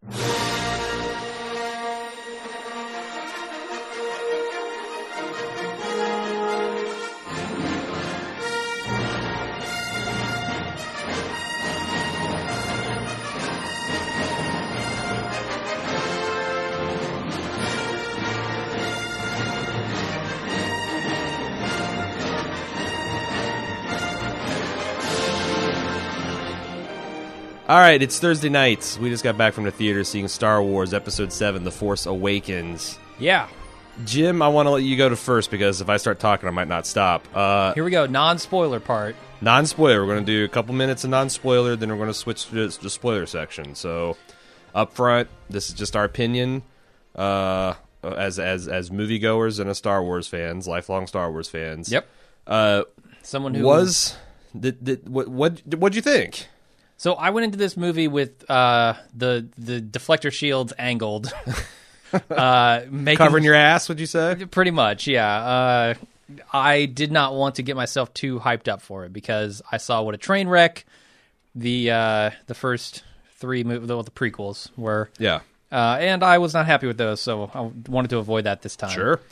All right, it's Thursday night. We just got back from the theater seeing Star Wars Episode 7, The Force Awakens. Yeah. Jim, I want to let you go to first because if I start talking, I might not stop. Here we go, non-spoiler part. Non-spoiler. We're going to do a couple minutes of non-spoiler, then we're going to switch to the spoiler section. So, up front, this is just our opinion as moviegoers and as Star Wars fans, lifelong Star Wars fans. Yep. Someone who what'd you think? So I went into this movie with the deflector shields angled, covering your ass. Would you say? Pretty much, yeah. I did not want to get myself too hyped up for it because I saw what a train wreck the first three the prequels were. Yeah, and I was not happy with those, so I wanted to avoid that this time. Sure.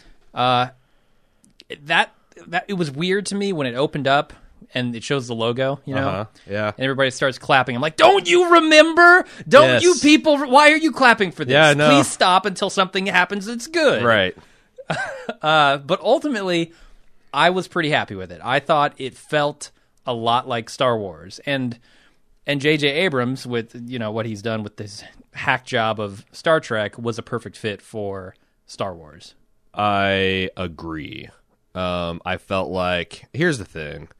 That it was weird to me when it opened up. And it shows the logo, you know? Yeah. And everybody starts clapping. I'm like, don't you remember? Don't you people... Why are you clapping for this? Yeah, no. Please stop until something happens that's good. Right. But ultimately, I was pretty happy with it. I thought it felt a lot like Star Wars. And J.J. Abrams, with what he's done with this hack job of Star Trek, was a perfect fit for Star Wars. I agree. I felt like... Here's the thing.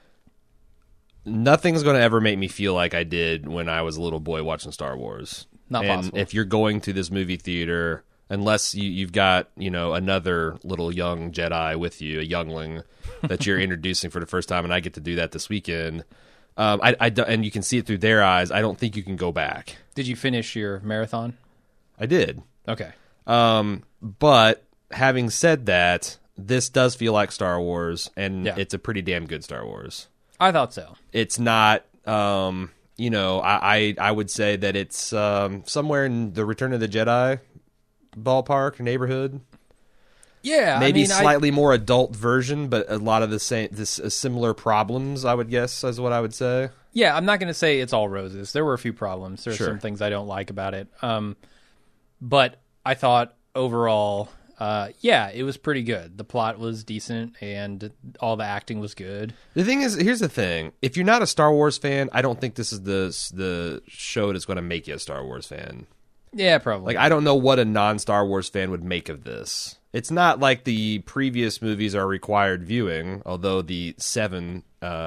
Nothing's going to ever make me feel like I did when I was a little boy watching Star Wars. Not possible. If you're going to this movie theater, unless you've got another little young Jedi with you, a youngling that you're introducing for the first time, and I get to do that this weekend, and you can see it through their eyes, I don't think you can go back. Did you finish your marathon? I did. Okay. But having said that, this does feel like Star Wars, and it's a pretty damn good Star Wars. I thought so. It's not, I would say that it's somewhere in the Return of the Jedi ballpark, neighborhood. Yeah, maybe slightly more adult version, but a lot of the similar problems, I would guess, is what I would say. Yeah, I'm not going to say it's all roses. There were a few problems. There are Sure. some things I don't like about it. But I thought overall... it was pretty good. The plot was decent, and all the acting was good. The thing is, here's the thing. If you're not a Star Wars fan, I don't think this is the show that's going to make you a Star Wars fan. Yeah, probably. Like, I don't know what a non-Star Wars fan would make of this. It's not like the previous movies are required viewing, although the 7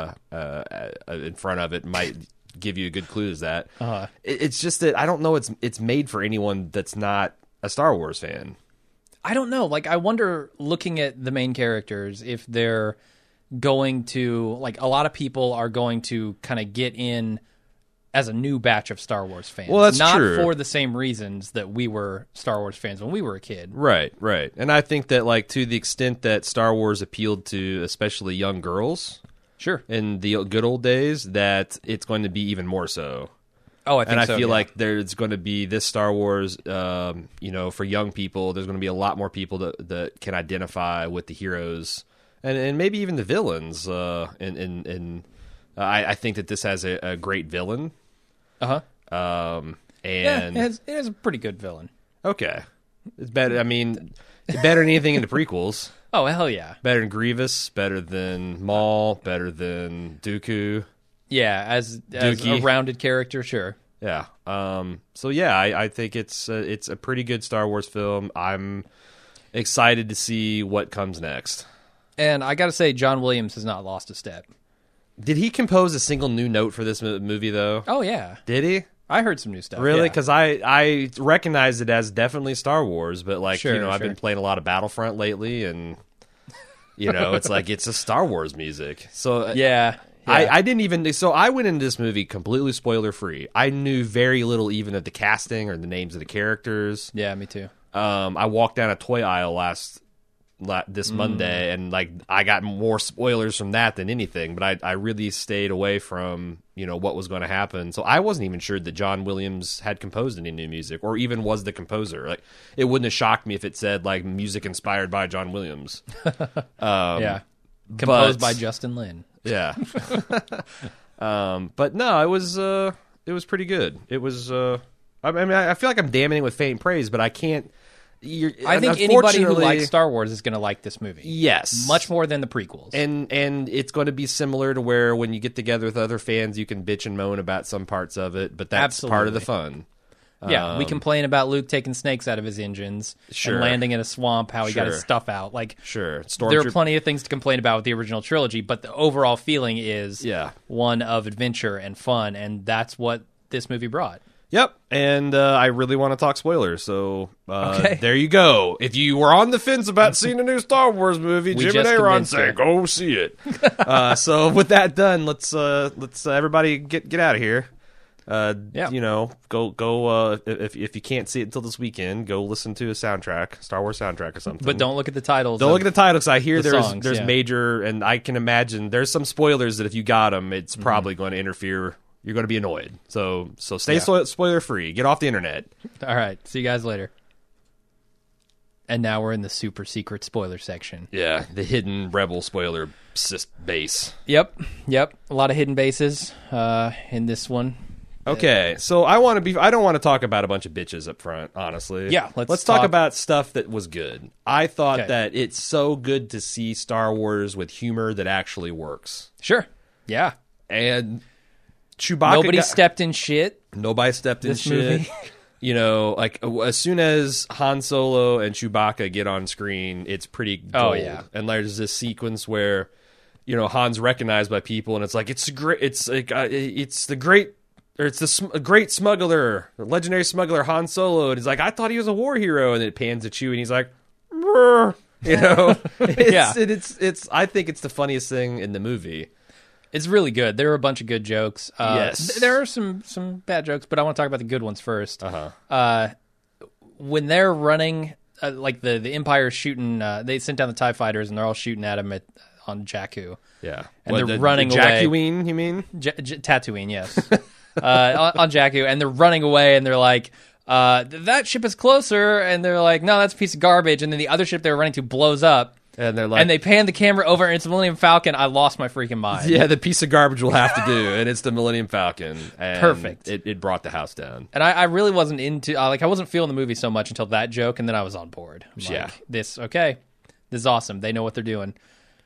in front of it might give you a good clue to that. It's just that I don't know it's made for anyone that's not a Star Wars fan. I don't know. Like, I wonder, looking at the main characters, if they're going to... Like, a lot of people are going to kind of get in as a new batch of Star Wars fans. Well, that's not true. for the same reasons that we were Star Wars fans when we were a kid. Right. And I think that, like, to the extent that Star Wars appealed to especially young girls... Sure. In the good old days, that it's going to be even more so. Oh, I think so. And I feel like there's going to be this Star Wars, for young people, there's going to be a lot more people that can identify with the heroes and maybe even the villains. I think that this has a great villain. And it has a pretty good villain. Okay. It's better. I mean, better than anything in the prequels. Oh, hell yeah. Better than Grievous, better than Maul, better than Dooku. Yeah, as a rounded character, sure. Yeah. I think it's a pretty good Star Wars film. I'm excited to see what comes next. And I got to say, John Williams has not lost a step. Did he compose a single new note for this movie, though? Oh, yeah. Did he? I heard some new stuff. Really? Yeah. Because I recognize it as definitely Star Wars, but I've been playing a lot of Battlefront lately, and it's like it's a Star Wars music. So yeah. I didn't even... So I went into this movie completely spoiler-free. I knew very little even of the casting or the names of the characters. Yeah, me too. I walked down a toy aisle last this Monday, and like I got more spoilers from that than anything. But I really stayed away from what was going to happen. So I wasn't even sure that John Williams had composed any new music, or even was the composer. Like it wouldn't have shocked me if it said like music inspired by John Williams. Yeah, composed by Justin Lin. Yeah. But no, it was pretty good. It was. I mean, I feel like I'm damning it with faint praise, but I can't. I think anybody who likes Star Wars is going to like this movie. Yes, much more than the prequels. And it's going to be similar to where when you get together with other fans, you can bitch and moan about some parts of it, but that's part of the fun. Yeah, we complain about Luke taking snakes out of his engines and landing in a swamp, how he got his stuff out. Like, there are plenty of things to complain about with the original trilogy, but the overall feeling is one of adventure and fun, and that's what this movie brought. Yep, and I really want to talk spoilers, so there you go. If you were on the fence about seeing a new Star Wars movie, Jim and Aaron say go see it. So with that done, let's everybody get out of here. Go. If you can't see it until this weekend, go listen to a soundtrack, Star Wars soundtrack or something. But don't look at the titles. Don't look at the titles. I hear there's songs, major, and I can imagine there's some spoilers that if you got them, it's probably going to interfere. You're going to be annoyed. So stay spoiler free. Get off the internet. All right. See you guys later. And now we're in the super secret spoiler section. Yeah, the hidden Rebel spoiler base. Yep. A lot of hidden bases in this one. Okay, so I don't want to talk about a bunch of bitches up front, honestly. Yeah, let's talk about stuff that was good. I thought that it's so good to see Star Wars with humor that actually works. Sure. Yeah. And Chewbacca. Nobody stepped in shit. Nobody stepped in shit. Like as soon as Han Solo and Chewbacca get on screen, it's pretty gold. Oh yeah. And there's this sequence where, Han's recognized by people, and it's like it's the great smuggler, the legendary smuggler Han Solo, and he's like, I thought he was a war hero, and then it pans at you, and he's like, it's I think it's the funniest thing in the movie. It's really good. There are a bunch of good jokes. Yes. There are some bad jokes, but I want to talk about the good ones first. When they're running, like the Empire's shooting, they sent down the TIE fighters, and they're all shooting at him on Jakku. Yeah. And they're running away. Jakkuine, you mean? Tatooine, yes. On Jakku, and they're running away, and they're like, that ship is closer, and they're like, no, that's a piece of garbage, and then the other ship they were running to blows up. And they're like, and they pan the camera over, and it's the Millennium Falcon. I lost my freaking mind. Yeah, the piece of garbage will have to do, and it's the Millennium Falcon. And perfect. It brought the house down. And I really wasn't into I wasn't feeling the movie so much until that joke, and then I was on board. This is awesome. They know what they're doing.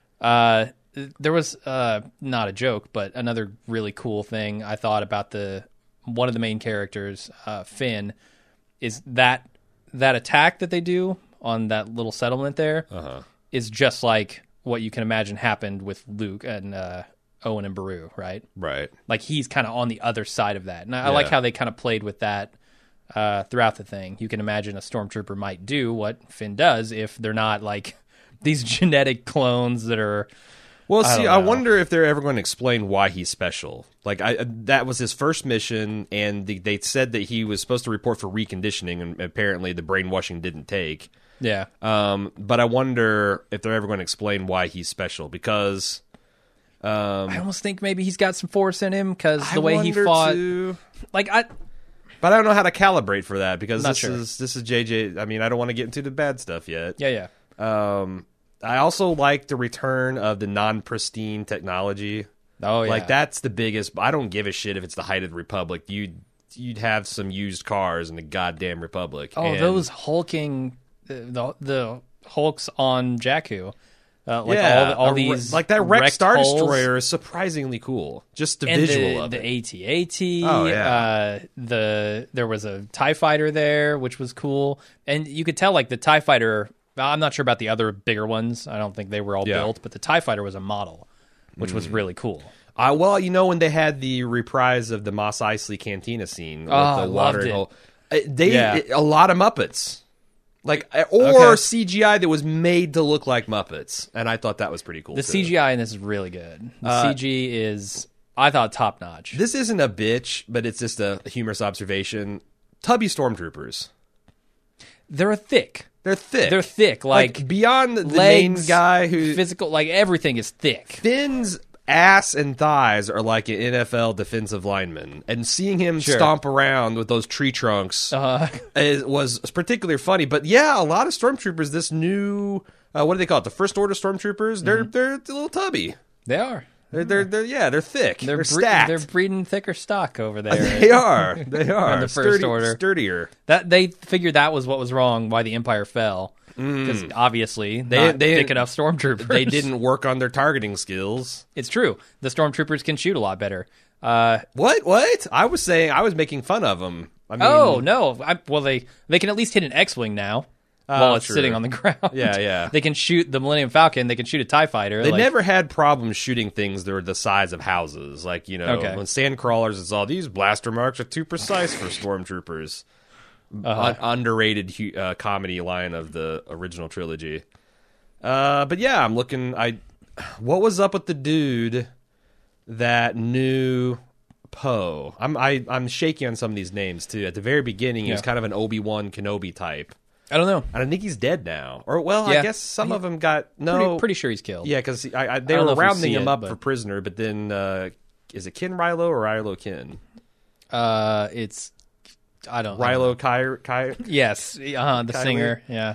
There was not a joke, but another really cool thing I thought about one of the main characters, Finn, is that attack that they do on that little settlement there. Is just like what you can imagine happened with Luke and Owen and Beru, right? Right. Like he's kind of on the other side of that. And I like how they kind of played with that throughout the thing. You can imagine a stormtrooper might do what Finn does if they're not like these genetic clones that are... Well, I wonder if they're ever going to explain why he's special. Like, that was his first mission, and they said that he was supposed to report for reconditioning, and apparently the brainwashing didn't take. Yeah. But I wonder if they're ever going to explain why he's special, because... I almost think maybe he's got some force in him, because the way he fought... But I don't know how to calibrate for that, because this is JJ... I mean, I don't want to get into the bad stuff yet. Yeah. I also like the return of the non-pristine technology. Oh, yeah. Like, that's the biggest... I don't give a shit if it's the height of the Republic. You'd have some used cars in the goddamn Republic. Oh, those hulking... The hulks on Jakku. All these... Like, that wrecked Star Destroyer is surprisingly cool. Just the visual of it. The AT-AT. Oh, yeah. There was a TIE fighter there, which was cool. And you could tell, like, the TIE fighter... I'm not sure about the other bigger ones. I don't think they were all built, but the TIE Fighter was a model, which was really cool. Well, when they had the reprise of the Mos Eisley Cantina scene with the water and all, a lot of Muppets, CGI that was made to look like Muppets, and I thought that was pretty cool. The CGI in this is really good. The CG is, I thought, top notch. This isn't a bitch, but it's just a humorous observation. Tubby stormtroopers. They're thick. They're thick. They're thick, like beyond the legs, main guy who physical, like everything is thick. Finn's ass and thighs are like an NFL defensive lineman, and seeing him stomp around with those tree trunks was particularly funny. But yeah, a lot of stormtroopers. This new what do they call it? The First Order stormtroopers. They're a little tubby. They are. They're thick. They're stacked. They're breeding thicker stock over there. They are. They are. On the First Order. Sturdier. That they figured that was what was wrong, why the Empire fell. Because obviously they thick enough stormtroopers. They didn't work on their targeting skills. It's true. The stormtroopers can shoot a lot better. What? I was making fun of them. I mean, oh no! They can at least hit an X-wing now. While it's sitting on the ground. Yeah. They can shoot the Millennium Falcon. They can shoot a TIE fighter. They never had problems shooting things that were the size of houses. Like, when Sandcrawlers, it's all these blaster marks are too precise for stormtroopers. Underrated comedy line of the original trilogy. But yeah, I'm looking. What was up with the dude that knew Poe? I'm shaky on some of these names too. At the very beginning, he was kind of an Obi-Wan Kenobi type. I don't know. I think he's dead now. Or, I guess some of them got... No. Pretty sure he's killed. Yeah, because they were rounding him up for prisoner, but then... is it Ken Rilo or Rilo Ken? It's... I don't know. Rilo Kai? Yes. The Kylie? Singer. Yeah.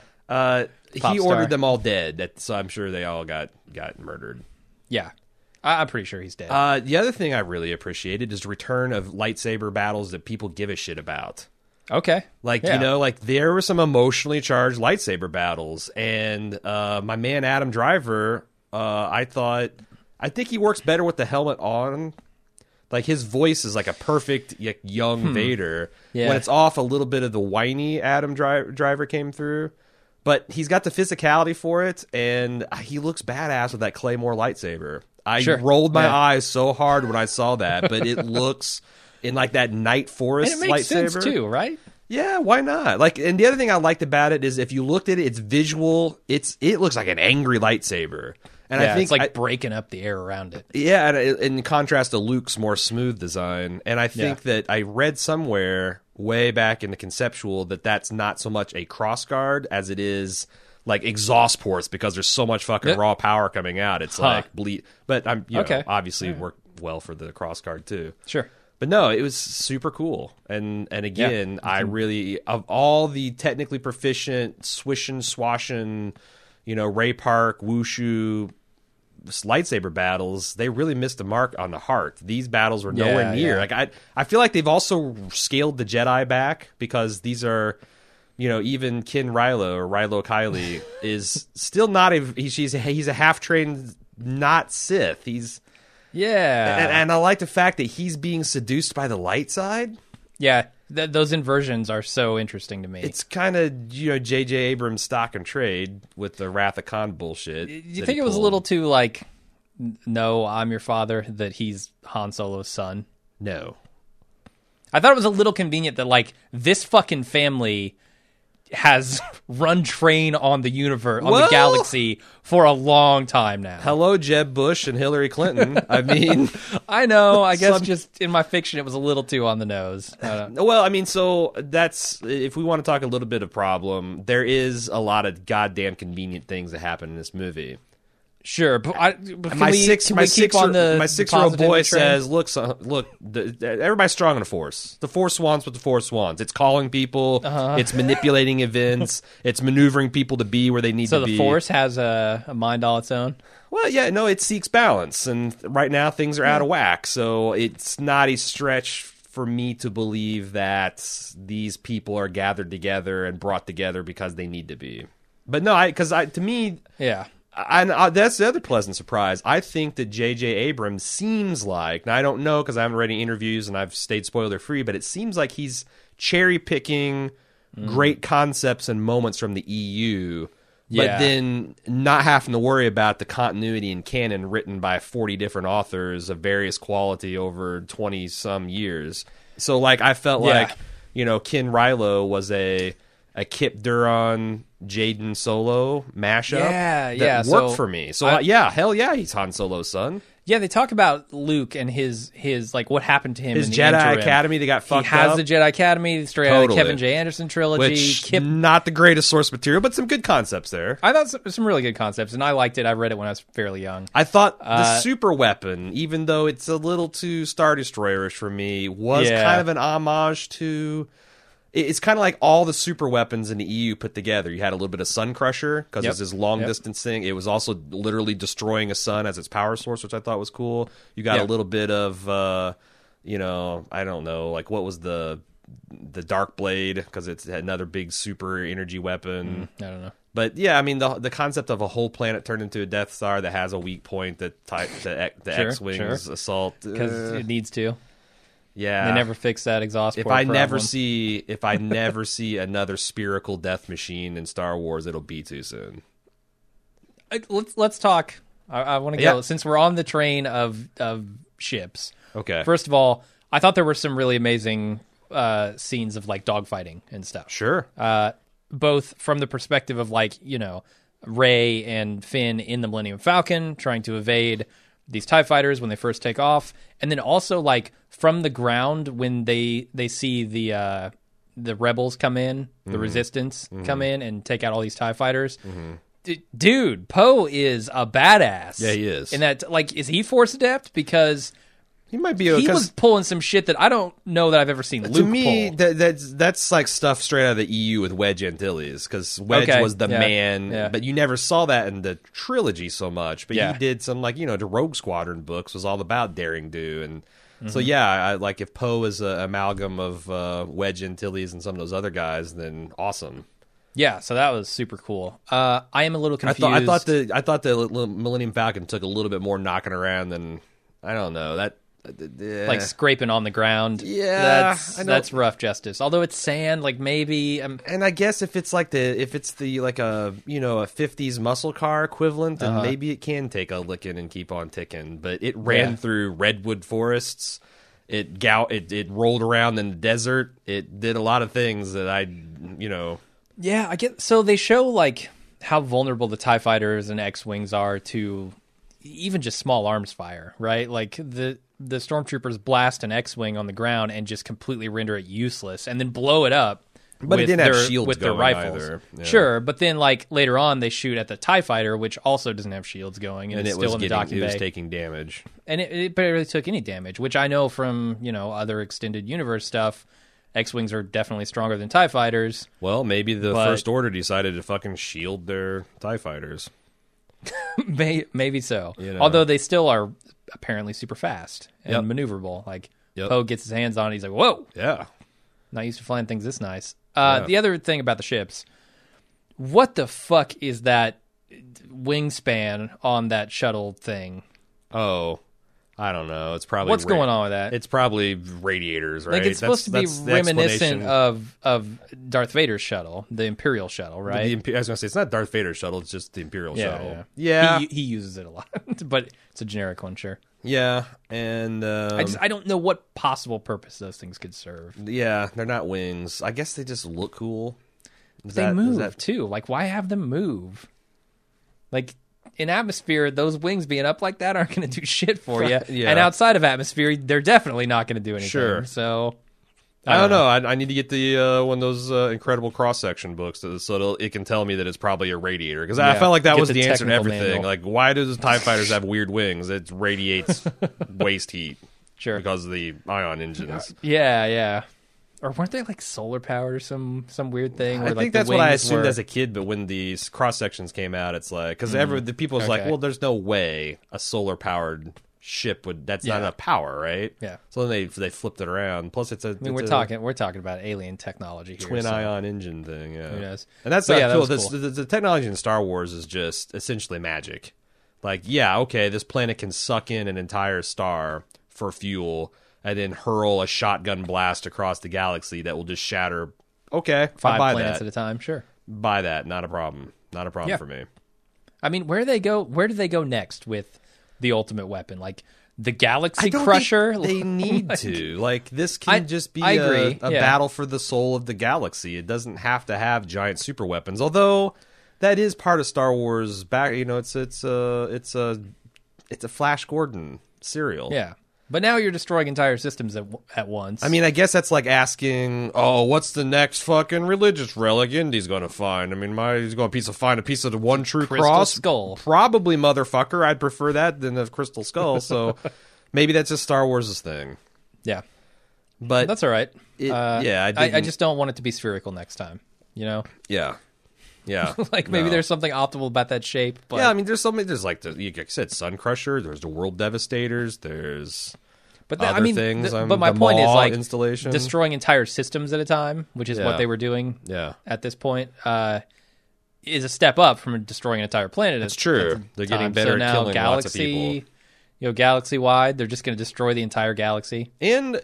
He ordered them all dead, so I'm sure they all got murdered. Yeah. I'm pretty sure he's dead. The other thing I really appreciated is the return of lightsaber battles that people give a shit about. Okay. There were some emotionally charged lightsaber battles, and my man Adam Driver, I think he works better with the helmet on. Like, his voice is like a perfect young Vader. Yeah. When it's off, a little bit of the whiny Adam Driver came through. But he's got the physicality for it, and he looks badass with that Claymore lightsaber. I rolled my eyes so hard when I saw that, but it looks... in like that night forest lightsaber. And it makes sense too, right? Yeah, why not? And the other thing I liked about it is if you looked at it, it's visual. It looks like an angry lightsaber, and I think it's like breaking up the air around it. Yeah, and in contrast to Luke's more smooth design, and I think that I read somewhere way back in the conceptual that that's not so much a crossguard as it is like exhaust ports because there's so much fucking raw power coming out. It's like bleed, but I'm obviously worked well for the crossguard too. Sure. But no, it was super cool. And again, I really, of all the technically proficient, swishing, swashing, Ray Park, Wushu, lightsaber battles, they really missed the mark on the heart. These battles were nowhere near. Like I feel like they've also scaled the Jedi back because these are, even Ken Rilo or Rilo Kiley is still not he's a half-trained not Sith. And I like the fact that he's being seduced by the light side. Yeah, those inversions are so interesting to me. It's kind of, J.J. Abrams' stock and trade with the Wrath of Khan bullshit. You think it was a little too, like, no, I'm your father, that he's Han Solo's son? No. I thought it was a little convenient that, like, this fucking family has run train on the universe, on the galaxy for a long time now. Hello, Jeb Bush and Hillary Clinton. I mean... I know. I guess just in my fiction, it was a little too on the nose. Well, I mean, so that's... If we want to talk a little bit of problem, there is a lot of goddamn convenient things that happen in this movie. Sure, but my 6-year-old boy says, "Look, everybody's strong in the Force. The Force wants what the Force wants. It's calling people. It's manipulating events. It's maneuvering people to be where they need to be." So the Force has a mind all its own? Well, yeah, no, it seeks balance, and right now things are out of whack. So it's not a stretch for me to believe that these people are gathered together and brought together because they need to be. But no, to me, yeah. And that's the other pleasant surprise. I think that J.J. Abrams seems like, now I don't know because I haven't read any interviews and I've stayed spoiler free, but it seems like he's cherry picking great concepts and moments from the EU, but then not having to worry about the continuity and canon written by 40 different authors of various quality over 20 some years. So like I felt like, Ken Rilo was a Kip Duron, Jaden Solo mashup that worked for me. So hell yeah, he's Han Solo's son. Yeah, they talk about Luke and his like what happened to him His in the Jedi interim. Academy that got fucked He has up. the Jedi Academy straight out of the Totally. Kevin J. Anderson trilogy. Which, not the greatest source material, but some good concepts there. I thought some really good concepts, and I liked it. I read it when I was fairly young. I thought the super weapon, even though it's a little too Star Destroyer-ish for me, was kind of an homage to... It's kind of like all the super weapons in the EU put together. You had a little bit of Sun Crusher, because it's this long-distance thing. It was also literally destroying a sun as its power source, which I thought was cool. You got a little bit of, I don't know, like what was the Dark Blade, because it's another big super energy weapon. I don't know. But yeah, I mean the concept of a whole planet turned into a Death Star that has a weak point that the X-wings assault Because it needs to. Yeah, They never fix that exhaust port if I never problem. see another spherical death machine in Star Wars, it'll be too soon. Let's talk. I want to go since we're on the train of ships. Okay. First of all, I thought there were some really amazing scenes of like dogfighting and stuff. Sure. Both from the perspective of like Rey and Finn in the Millennium Falcon trying to evade these TIE fighters when they first take off, and then also like from the ground when they see the rebels come in, the resistance come in and take out all these TIE fighters. Dude, Poe is a badass. Yeah, he is. And that, like, is he Force adept? Because he might be. He was pulling some shit that I don't know that I've ever seen Luke to me, pull. that's like stuff straight out of the EU with Wedge Antilles, because Wedge was the man, but you never saw that in the trilogy so much. But he did some, like, the Rogue Squadron books was all about daring do, and so I like if Poe is an amalgam of Wedge Antilles and some of those other guys, then awesome. Yeah, so that was super cool. I am a little confused. I thought the Millennium Falcon took a little bit more knocking around than, I don't know, that. Like scraping on the ground. Yeah, that's rough justice. Although it's sand, like maybe. And I guess if it's like a 50s muscle car equivalent, then maybe it can take a licking and keep on ticking. But it ran through redwood forests. It rolled around in the desert. It did a lot of things that Yeah, I get. So they show like how vulnerable the TIE fighters and X-wings are to even just small arms fire, right? Like the stormtroopers blast an X-wing on the ground and just completely render it useless, and then blow it up. But it didn't have shields with their going rifles. either. Yeah. Sure, but then like later on they shoot at the TIE fighter, which also doesn't have shields going, and it's still in the docking bay. It was taking damage, and it barely took any damage. Which I know from other extended universe stuff. X-wings are definitely stronger than TIE fighters. Well, maybe the First Order decided to fucking shield their TIE fighters. Maybe so. Although they still are apparently super fast and maneuverable. Like Poe gets his hands on it, he's like, whoa. Yeah. Not used to flying things this nice. The other thing about the ships, what the fuck is that wingspan on that shuttle thing? Oh, I don't know. It's probably what's going on with that? It's probably radiators, right? Like it's supposed to be reminiscent of Darth Vader's shuttle, the Imperial shuttle, right? I was going to say it's not Darth Vader's shuttle; it's just the Imperial shuttle. Yeah. He uses it a lot, but it's a generic one, sure. Yeah, and I don't know what possible purpose those things could serve. Yeah, they're not wings. I guess they just look cool. They move too. Like, why have them move? Like. In atmosphere, those wings being up like that aren't going to do shit for you. And outside of atmosphere, they're definitely not going to do anything. Sure. So, I don't know. I need to get the one of those incredible cross-section books so it can tell me that it's probably a radiator. Because I felt like that was the answer to everything. Manual. Like, why do the TIE fighters have weird wings? It radiates waste heat. Sure. Because of the ion engines. Yeah. Or weren't they like solar powered or some weird thing? Where, I think that's what I assumed as a kid, but when these cross sections came out, it's like because the people was like, well, there's no way a solar powered ship would. That's not enough power, right? Yeah. So then they flipped it around. Plus, it's a. I mean, we're talking about alien technology here. Twin ion engine thing. Yeah. Who knows? And that's cool. The technology in Star Wars is just essentially magic. Like, okay, this planet can suck in an entire star for fuel. And then hurl a shotgun blast across the galaxy that will just shatter. Okay, 5 planets at a time. Sure, buy that. Not a problem. Not a problem for me. I mean, where do they go next with the ultimate weapon? Like the Galaxy Crusher? They need to. Like this can just be a battle for the soul of the galaxy. It doesn't have to have giant super weapons. Although that is part of Star Wars. It's it's a Flash Gordon serial. Yeah. But now you're destroying entire systems at once. I mean, I guess that's like asking, oh, what's the next fucking religious relic Indy's going to find? I mean, he's going to find a piece of the one true Crystal cross? Skull. Probably, motherfucker. I'd prefer that than a crystal skull. So maybe that's just Star Wars' thing. Yeah. But That's all right. I just don't want it to be spherical next time, you know? Yeah. Yeah. Like maybe No. there's something optimal about that shape. But Yeah, I mean, there's like like I said, Sun Crusher. There's the World Devastators. There's other things. But my the point is Maw like installation. destroying entire systems at a time, which is Yeah. what they were doing Yeah, at this point, is a step up from destroying an entire planet. it's true. They're getting time. better So at now killing lots of galaxy, people. galaxy wide, they're just going to destroy the entire galaxy. And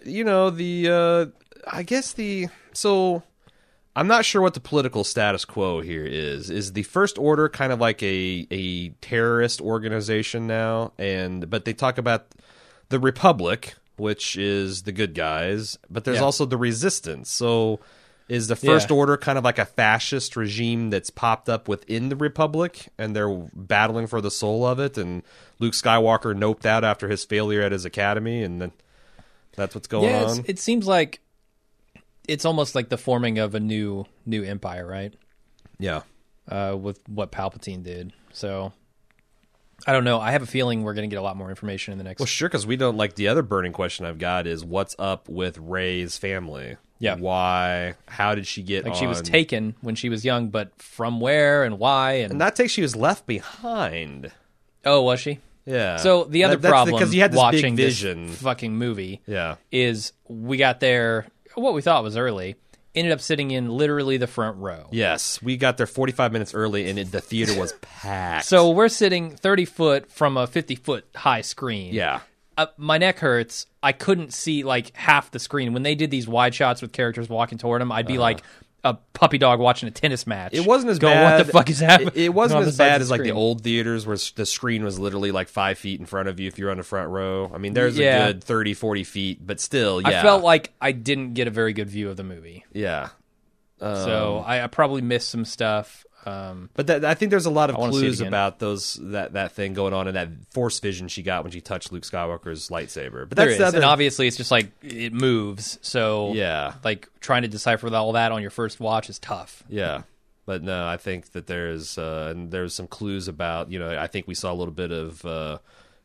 so I'm not sure what the political status quo here is. Is the First Order kind of like a terrorist organization now? But they talk about the Republic, which is the good guys, but there's Yeah. also the Resistance. So is the First Order kind of like a fascist regime that's popped up within the Republic, and they're battling for the soul of it? And Luke Skywalker noped out after his failure at his academy, and then that's what's going on. It seems like it's almost like the forming of a new empire, right? Yeah. With what Palpatine did. So I don't know. I have a feeling we're going to get a lot more information in the next. Well, sure, because we don't like the other burning question I've got is what's up with Rey's family? Yeah. Why? How did she get Like on? she was taken when she was young, but from where and why? And that takes she was left behind. Oh, was she? Yeah. So the other That's problem because you had this watching big vision. this fucking movie Yeah. is we got there, what we thought was early, ended up sitting in literally the front row. Yes, we got there 45 minutes early, and the theater was packed. So we're sitting 30 foot from a 50-foot high screen. yeah. My neck hurts. I couldn't see like half the screen. When they did these wide shots with characters walking toward them, I'd be like a puppy dog watching a tennis match. It wasn't as going, bad. What the fuck is happening? It wasn't on the as sides bad of as like the screen. old theaters where the screen was literally like 5 feet in front of you if you're on the front row. I mean, there's Yeah. a good 30, 40 feet, but still, yeah. I felt like I didn't get a very good view of the movie. Yeah. So I probably missed some stuff. But I think there's a lot of I wanna see it clues again. about that thing going on and that force vision she got when she touched Luke Skywalker's lightsaber. But There that's is. the other. And obviously it's just like it moves. So Yeah. like trying to decipher all that on your first watch is tough. Yeah. But no, I think that there's some clues about, I think we saw a little bit of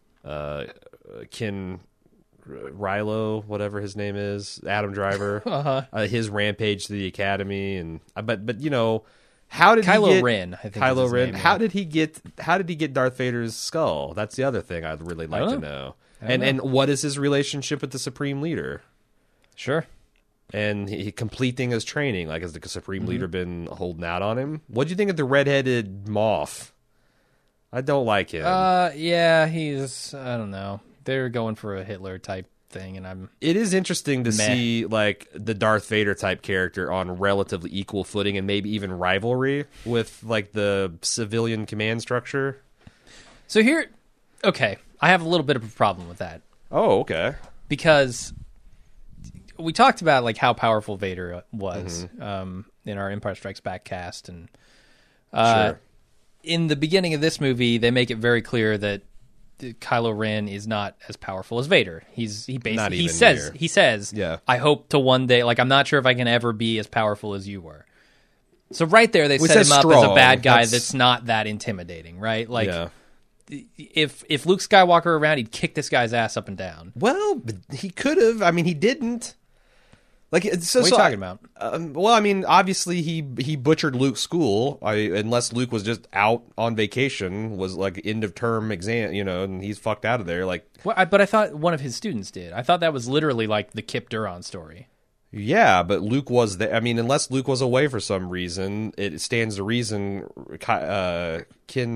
Ken Rilo, whatever his name is, Adam Driver, his rampage to the academy, and but how did Kylo he get Ren, I think is Kylo his Ren? name, How yeah. did he get Darth Vader's skull? That's the other thing I'd really like to know. don't know. And what is his relationship with the Supreme Leader? Sure. And he completing his training, like has the Supreme Mm-hmm. Leader been holding out on him? What do you think of the redheaded Moff? I don't like him. Yeah, he's, I don't know. They're going for a Hitler type thing, and I'm... It is interesting to Meh. see like the Darth Vader type character on relatively equal footing and maybe even rivalry with like the civilian command structure. So here, okay, I have a little bit of a problem with that. Oh, okay. Because we talked about like how powerful Vader was in our Empire Strikes Back cast, and Sure. in the beginning of this movie, they make it very clear that Kylo Ren is not as powerful as Vader. He Not basically even he says, Yeah. I hope to one day, like I'm not sure if I can ever be as powerful as you were. So right there, they We set him said up as a strong. bad guy That's- that's not that intimidating, right? Like yeah. if Luke Skywalker were around, he'd kick this guy's ass up and down. Well, but he could have. I mean, he didn't. Like, so, What are you talking about? Well, I mean, obviously he butchered Luke's school. Unless Luke was just out on vacation, was like end of term exam, and he's fucked out of there. Like, Well, but I thought one of his students did. I thought that was literally like the Kip Duron story. yeah, but Luke was there. I mean, unless Luke was away for some reason, it stands to reason. Kylo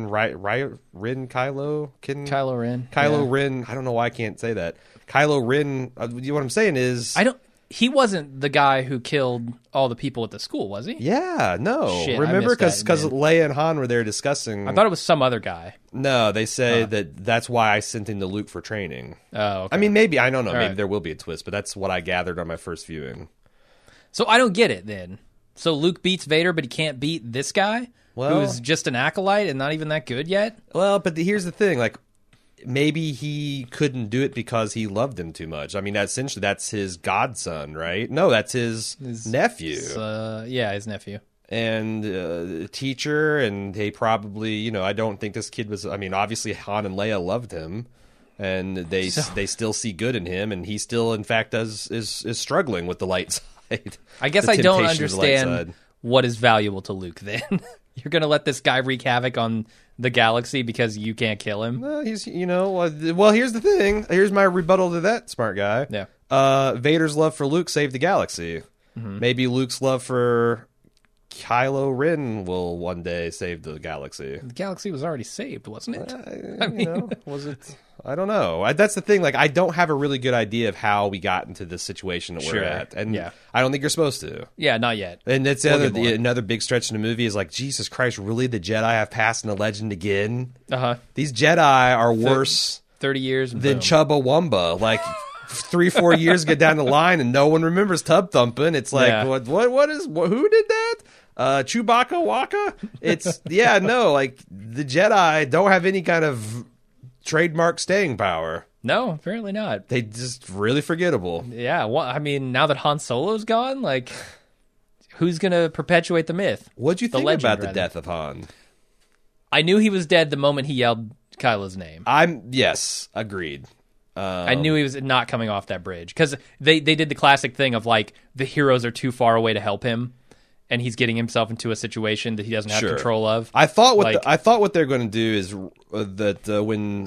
Ren. Kylo Yeah. Ren. I don't know why I can't say that. Kylo Ren. What I'm saying is, He wasn't the guy who killed all the people at the school, was he? yeah, no. Shit, I Remember, missed because that, man. Leia and Han were there discussing. I thought it was some other guy. No, they say that's why I sent him to Luke for training. Oh, okay. I mean, maybe I don't know. All Maybe right. there will be a twist, but that's what I gathered on my first viewing. So I don't get it then. So Luke beats Vader, but he can't beat this guy Well- who's just an acolyte and not even that good yet? Well, but here's the thing: like, maybe he couldn't do it because he loved him too much. I mean, essentially, that's his godson, right? No, that's his nephew. His nephew. And teacher, and they probably, I don't think this kid was. I mean, obviously, Han and Leia loved him, and they still see good in him, and he still, in fact, is struggling with the light side. I guess I don't understand what is valuable to Luke. Then you're going to let this guy wreak havoc on the galaxy because you can't kill him. He's, well, here's the thing. Here's my rebuttal to that, smart guy. Yeah. Vader's love for Luke saved the galaxy. Mm-hmm. Maybe Luke's love for Kylo Ren will one day save the galaxy. The galaxy was already saved, wasn't it? Was it? I don't know. That's the thing. Like, I don't have a really good idea of how we got into this situation that we're at, and I don't think you're supposed to. Yeah, not yet. And it's another big stretch in the movie is like, Jesus Christ, really? The Jedi have passed in the legend again? These Jedi are worse 30 years than Chubbawamba. Like 3-4 years get down the line and no one remembers tub thumping. It's like, who did that? Chewbacca Waka? It's like the Jedi don't have any kind of trademark staying power. No, apparently not. They just really forgettable. Yeah, well, I mean, now that Han Solo's gone, like, who's gonna perpetuate the myth? What'd you think about the death of Han? I knew he was dead the moment he yelled Kylo's name. Yes, agreed. I knew he was not coming off that bridge because they did the classic thing of like the heroes are too far away to help him, and he's getting himself into a situation that he doesn't have control of. I thought what they're going to do is that when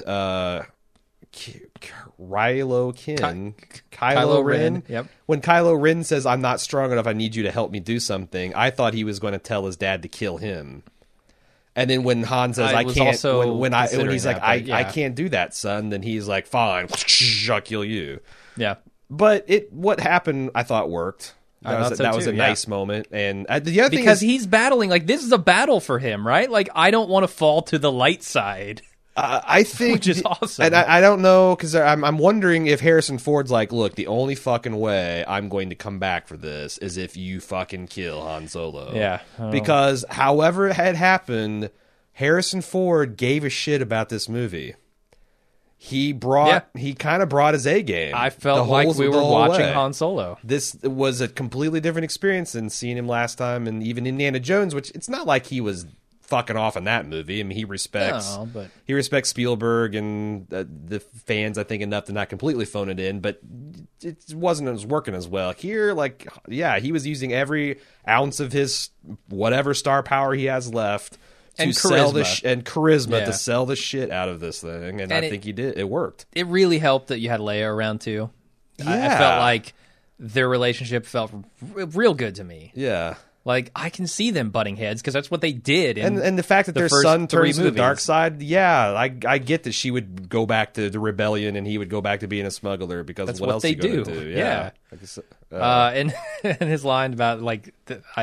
Kylo Ren, when Kylo Ren says, "I'm not strong enough, I need you to help me do something," I thought he was going to tell his dad to kill him. And then when Han says, "I can't," when he's like, "I can't do that, son," then he's like, "Fine, I'll kill you." Yeah, but what happened, I thought worked. That was a nice moment, and the other thing because he's battling, like, this is a battle for him, right? Like, I don't want to fall to the light side. I think, which is awesome. And I don't know, because I'm wondering if Harrison Ford's like, look, the only fucking way I'm going to come back for this is if you fucking kill Han Solo. Yeah. Because however it had happened, Harrison Ford gave a shit about this movie. He kind of brought his A game. I felt like we were watching Han Solo. This was a completely different experience than seeing him last time, and even Indiana Jones, which it's not like he was fucking off in that movie. I mean, he respects Spielberg and the fans, I think, enough to not completely phone it in, but it wasn't working as well. Here, he was using every ounce of his whatever star power he has left to sell charisma to sell the shit out of this thing, and I think he did. It worked. It really helped that you had Leia around too. Yeah. I felt like their relationship felt real good to me. Yeah. Like, I can see them butting heads because that's what they did. And the fact that their son turns to the dark side, I get that she would go back to the rebellion and he would go back to being a smuggler because that's what else they do. Yeah. And his line about, like,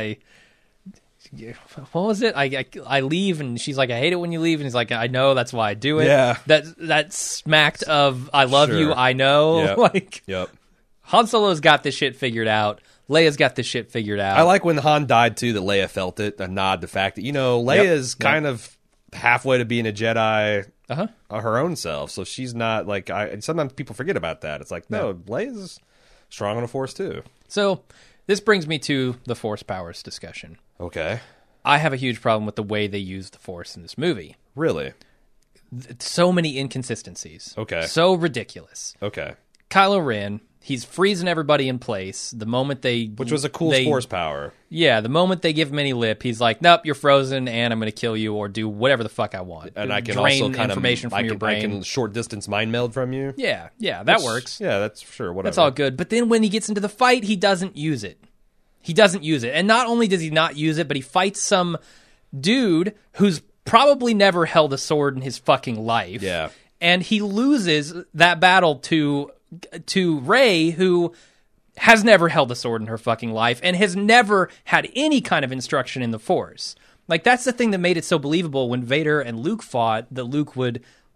what was it? I leave, and she's like, I hate it when you leave, and he's like, I know, that's why I do it. Yeah. That smacked of I love you, I know. Yep. Han Solo's got this shit figured out. Leia's got this shit figured out. I like when Han died, too, that Leia felt it, a nod to the fact that, Leia's kind of halfway to being a Jedi her own self, so she's not, like, sometimes people forget about that. It's like, no, Leia's strong on the Force, too. So, this brings me to the Force powers discussion. Okay. I have a huge problem with the way they use the Force in this movie. Really? So many inconsistencies. Okay. So ridiculous. Okay. Kylo Ren, he's freezing everybody in place the moment which was a cool Force power. Yeah, the moment they give him any lip, he's like, nope, you're frozen, and I'm going to kill you or do whatever the fuck I want. And I can drain also kind information of from your brain. I can short distance mind meld from you. Yeah, that works. Yeah, that's sure, whatever. That's all good. But then when he gets into the fight, he doesn't use it. And not only does he not use it, but he fights some dude who's probably never held a sword in his fucking life. Yeah. And he loses that battle to Rey, who has never held a sword in her fucking life and has never had any kind of instruction in the Force. Like, that's the thing that made it so believable when Vader and Luke fought, that Luke would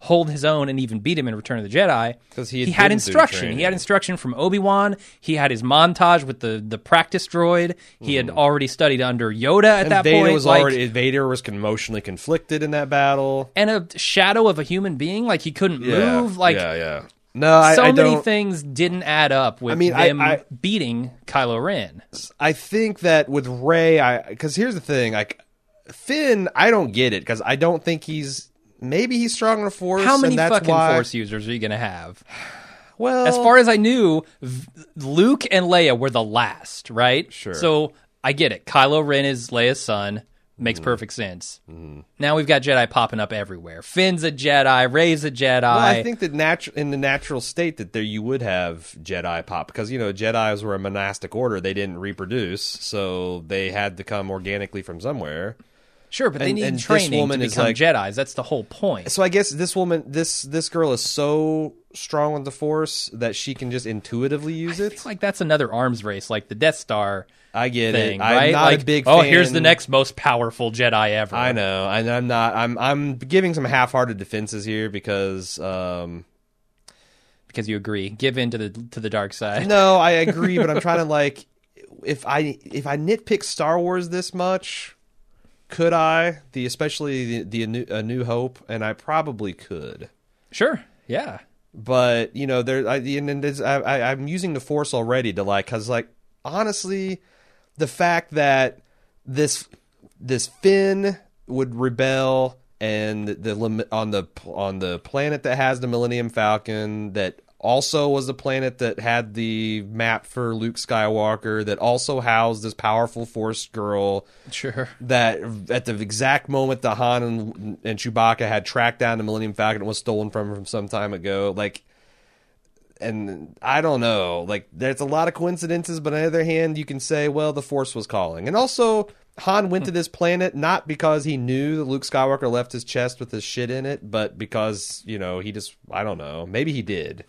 hold his own and even beat him in Return of the Jedi. 'Cause he had had been through instruction. training. He had instruction from Obi-Wan. He had his montage with the practice droid. He had already studied under Yoda at that Vader point. was Vader was emotionally conflicted in that battle. And a shadow of a human being. Like, he couldn't move. Like, yeah. No, I so many don't. things didn't add up with them beating Kylo Ren. I think that with Rey, because here's the thing, like Finn, I don't get it because I don't think maybe he's strong in the Force. How many and that's fucking why, Force users are you going to have? Well, As far as I knew, Luke and Leia were the last, right? Sure. So I get it. Kylo Ren is Leia's son. Makes perfect sense. Now we've got Jedi popping up everywhere. Finn's a Jedi. Rey's a Jedi. Well, I think that in the natural state that there you would have Jedi pop because Jedis were a monastic order; they didn't reproduce, so they had to come organically from somewhere. Sure, but they and need this training woman to is become like- Jedis. That's the whole point. So I guess this woman, this girl is so strong with the Force that she can just intuitively use it. It's like that's another arms race, like the Death Star I get thing, it. I'm right? not like, a big oh, fan. here's the next most powerful Jedi ever. I know, and I'm not. I'm giving some half-hearted defenses here because. Because you agree. Give in to the dark side. No, I agree, but I'm trying to like, if I nitpick Star Wars this much, could I? Especially the A New Hope, and I probably could. Sure. Yeah. But I'm using the Force already to because honestly, the fact that this Finn would rebel and on the planet that has the Millennium Falcon, that also was the planet that had the map for Luke Skywalker, that also housed this powerful Force girl. Sure. That at the exact moment that Han and Chewbacca had tracked down the Millennium Falcon, it was stolen from some time ago. And I don't know. There's a lot of coincidences, but on the other hand, you can say, well, the Force was calling. And also, Han went to this planet not because he knew that Luke Skywalker left his chest with his shit in it, but because, he just, I don't know. Maybe he did.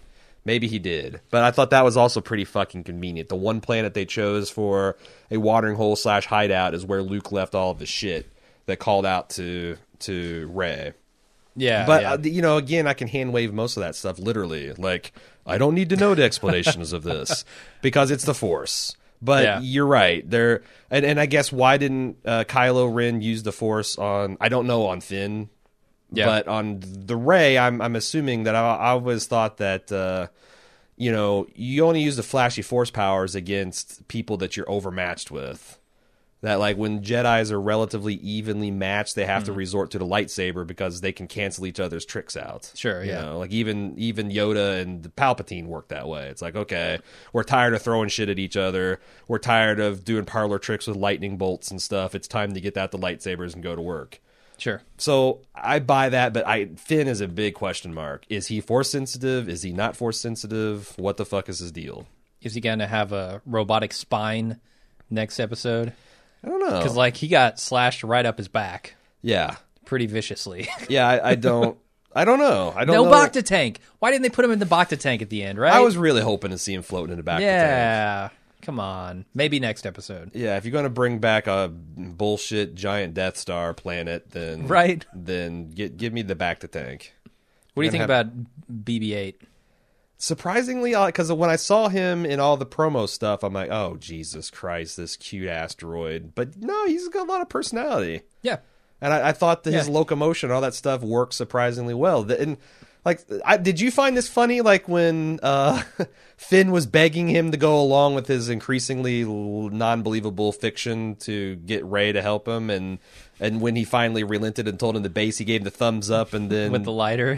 But I thought that was also pretty fucking convenient. The one planet they chose for a watering hole / hideout is where Luke left all of his shit that called out to Rey. Yeah. But, again, I can hand wave most of that stuff literally. I don't need to know the explanations of this because it's the Force. But you're right. And I guess why didn't Kylo Ren use the Force on Finn? Yeah. But on the Rey, I'm assuming that I always thought that, you only use the flashy Force powers against people that you're overmatched with. That when Jedis are relatively evenly matched, they have to resort to the lightsaber because they can cancel each other's tricks out. Sure, yeah. Even Yoda and Palpatine work that way. It's okay, we're tired of throwing shit at each other. We're tired of doing parlor tricks with lightning bolts and stuff. It's time to get out the lightsabers and go to work. Sure. So I buy that, but Finn is a big question mark. Is he Force sensitive? Is he not Force sensitive? What the fuck is his deal? Is he going to have a robotic spine next episode? I don't know. Because, he got slashed right up his back. Yeah. Pretty viciously. Yeah, I don't know. I don't know. No Bacta tank. Why didn't they put him in the Bacta tank at the end, right? I was really hoping to see him floating in the back of the tank. Yeah. Come on. Maybe next episode. Yeah, if you're going to bring back a bullshit giant Death Star planet, then then give me the back to tank. What do you think about BB-8? Surprisingly, because when I saw him in all the promo stuff, I'm like, oh, Jesus Christ, this cute-ass droid. But no, he's got a lot of personality. Yeah. And I thought that his locomotion, all that stuff, worked surprisingly well. And did you find this funny? When Finn was begging him to go along with his increasingly non-believable fiction to get Rey to help him, and when he finally relented and told him the base, he gave him the thumbs up, and then with the lighter,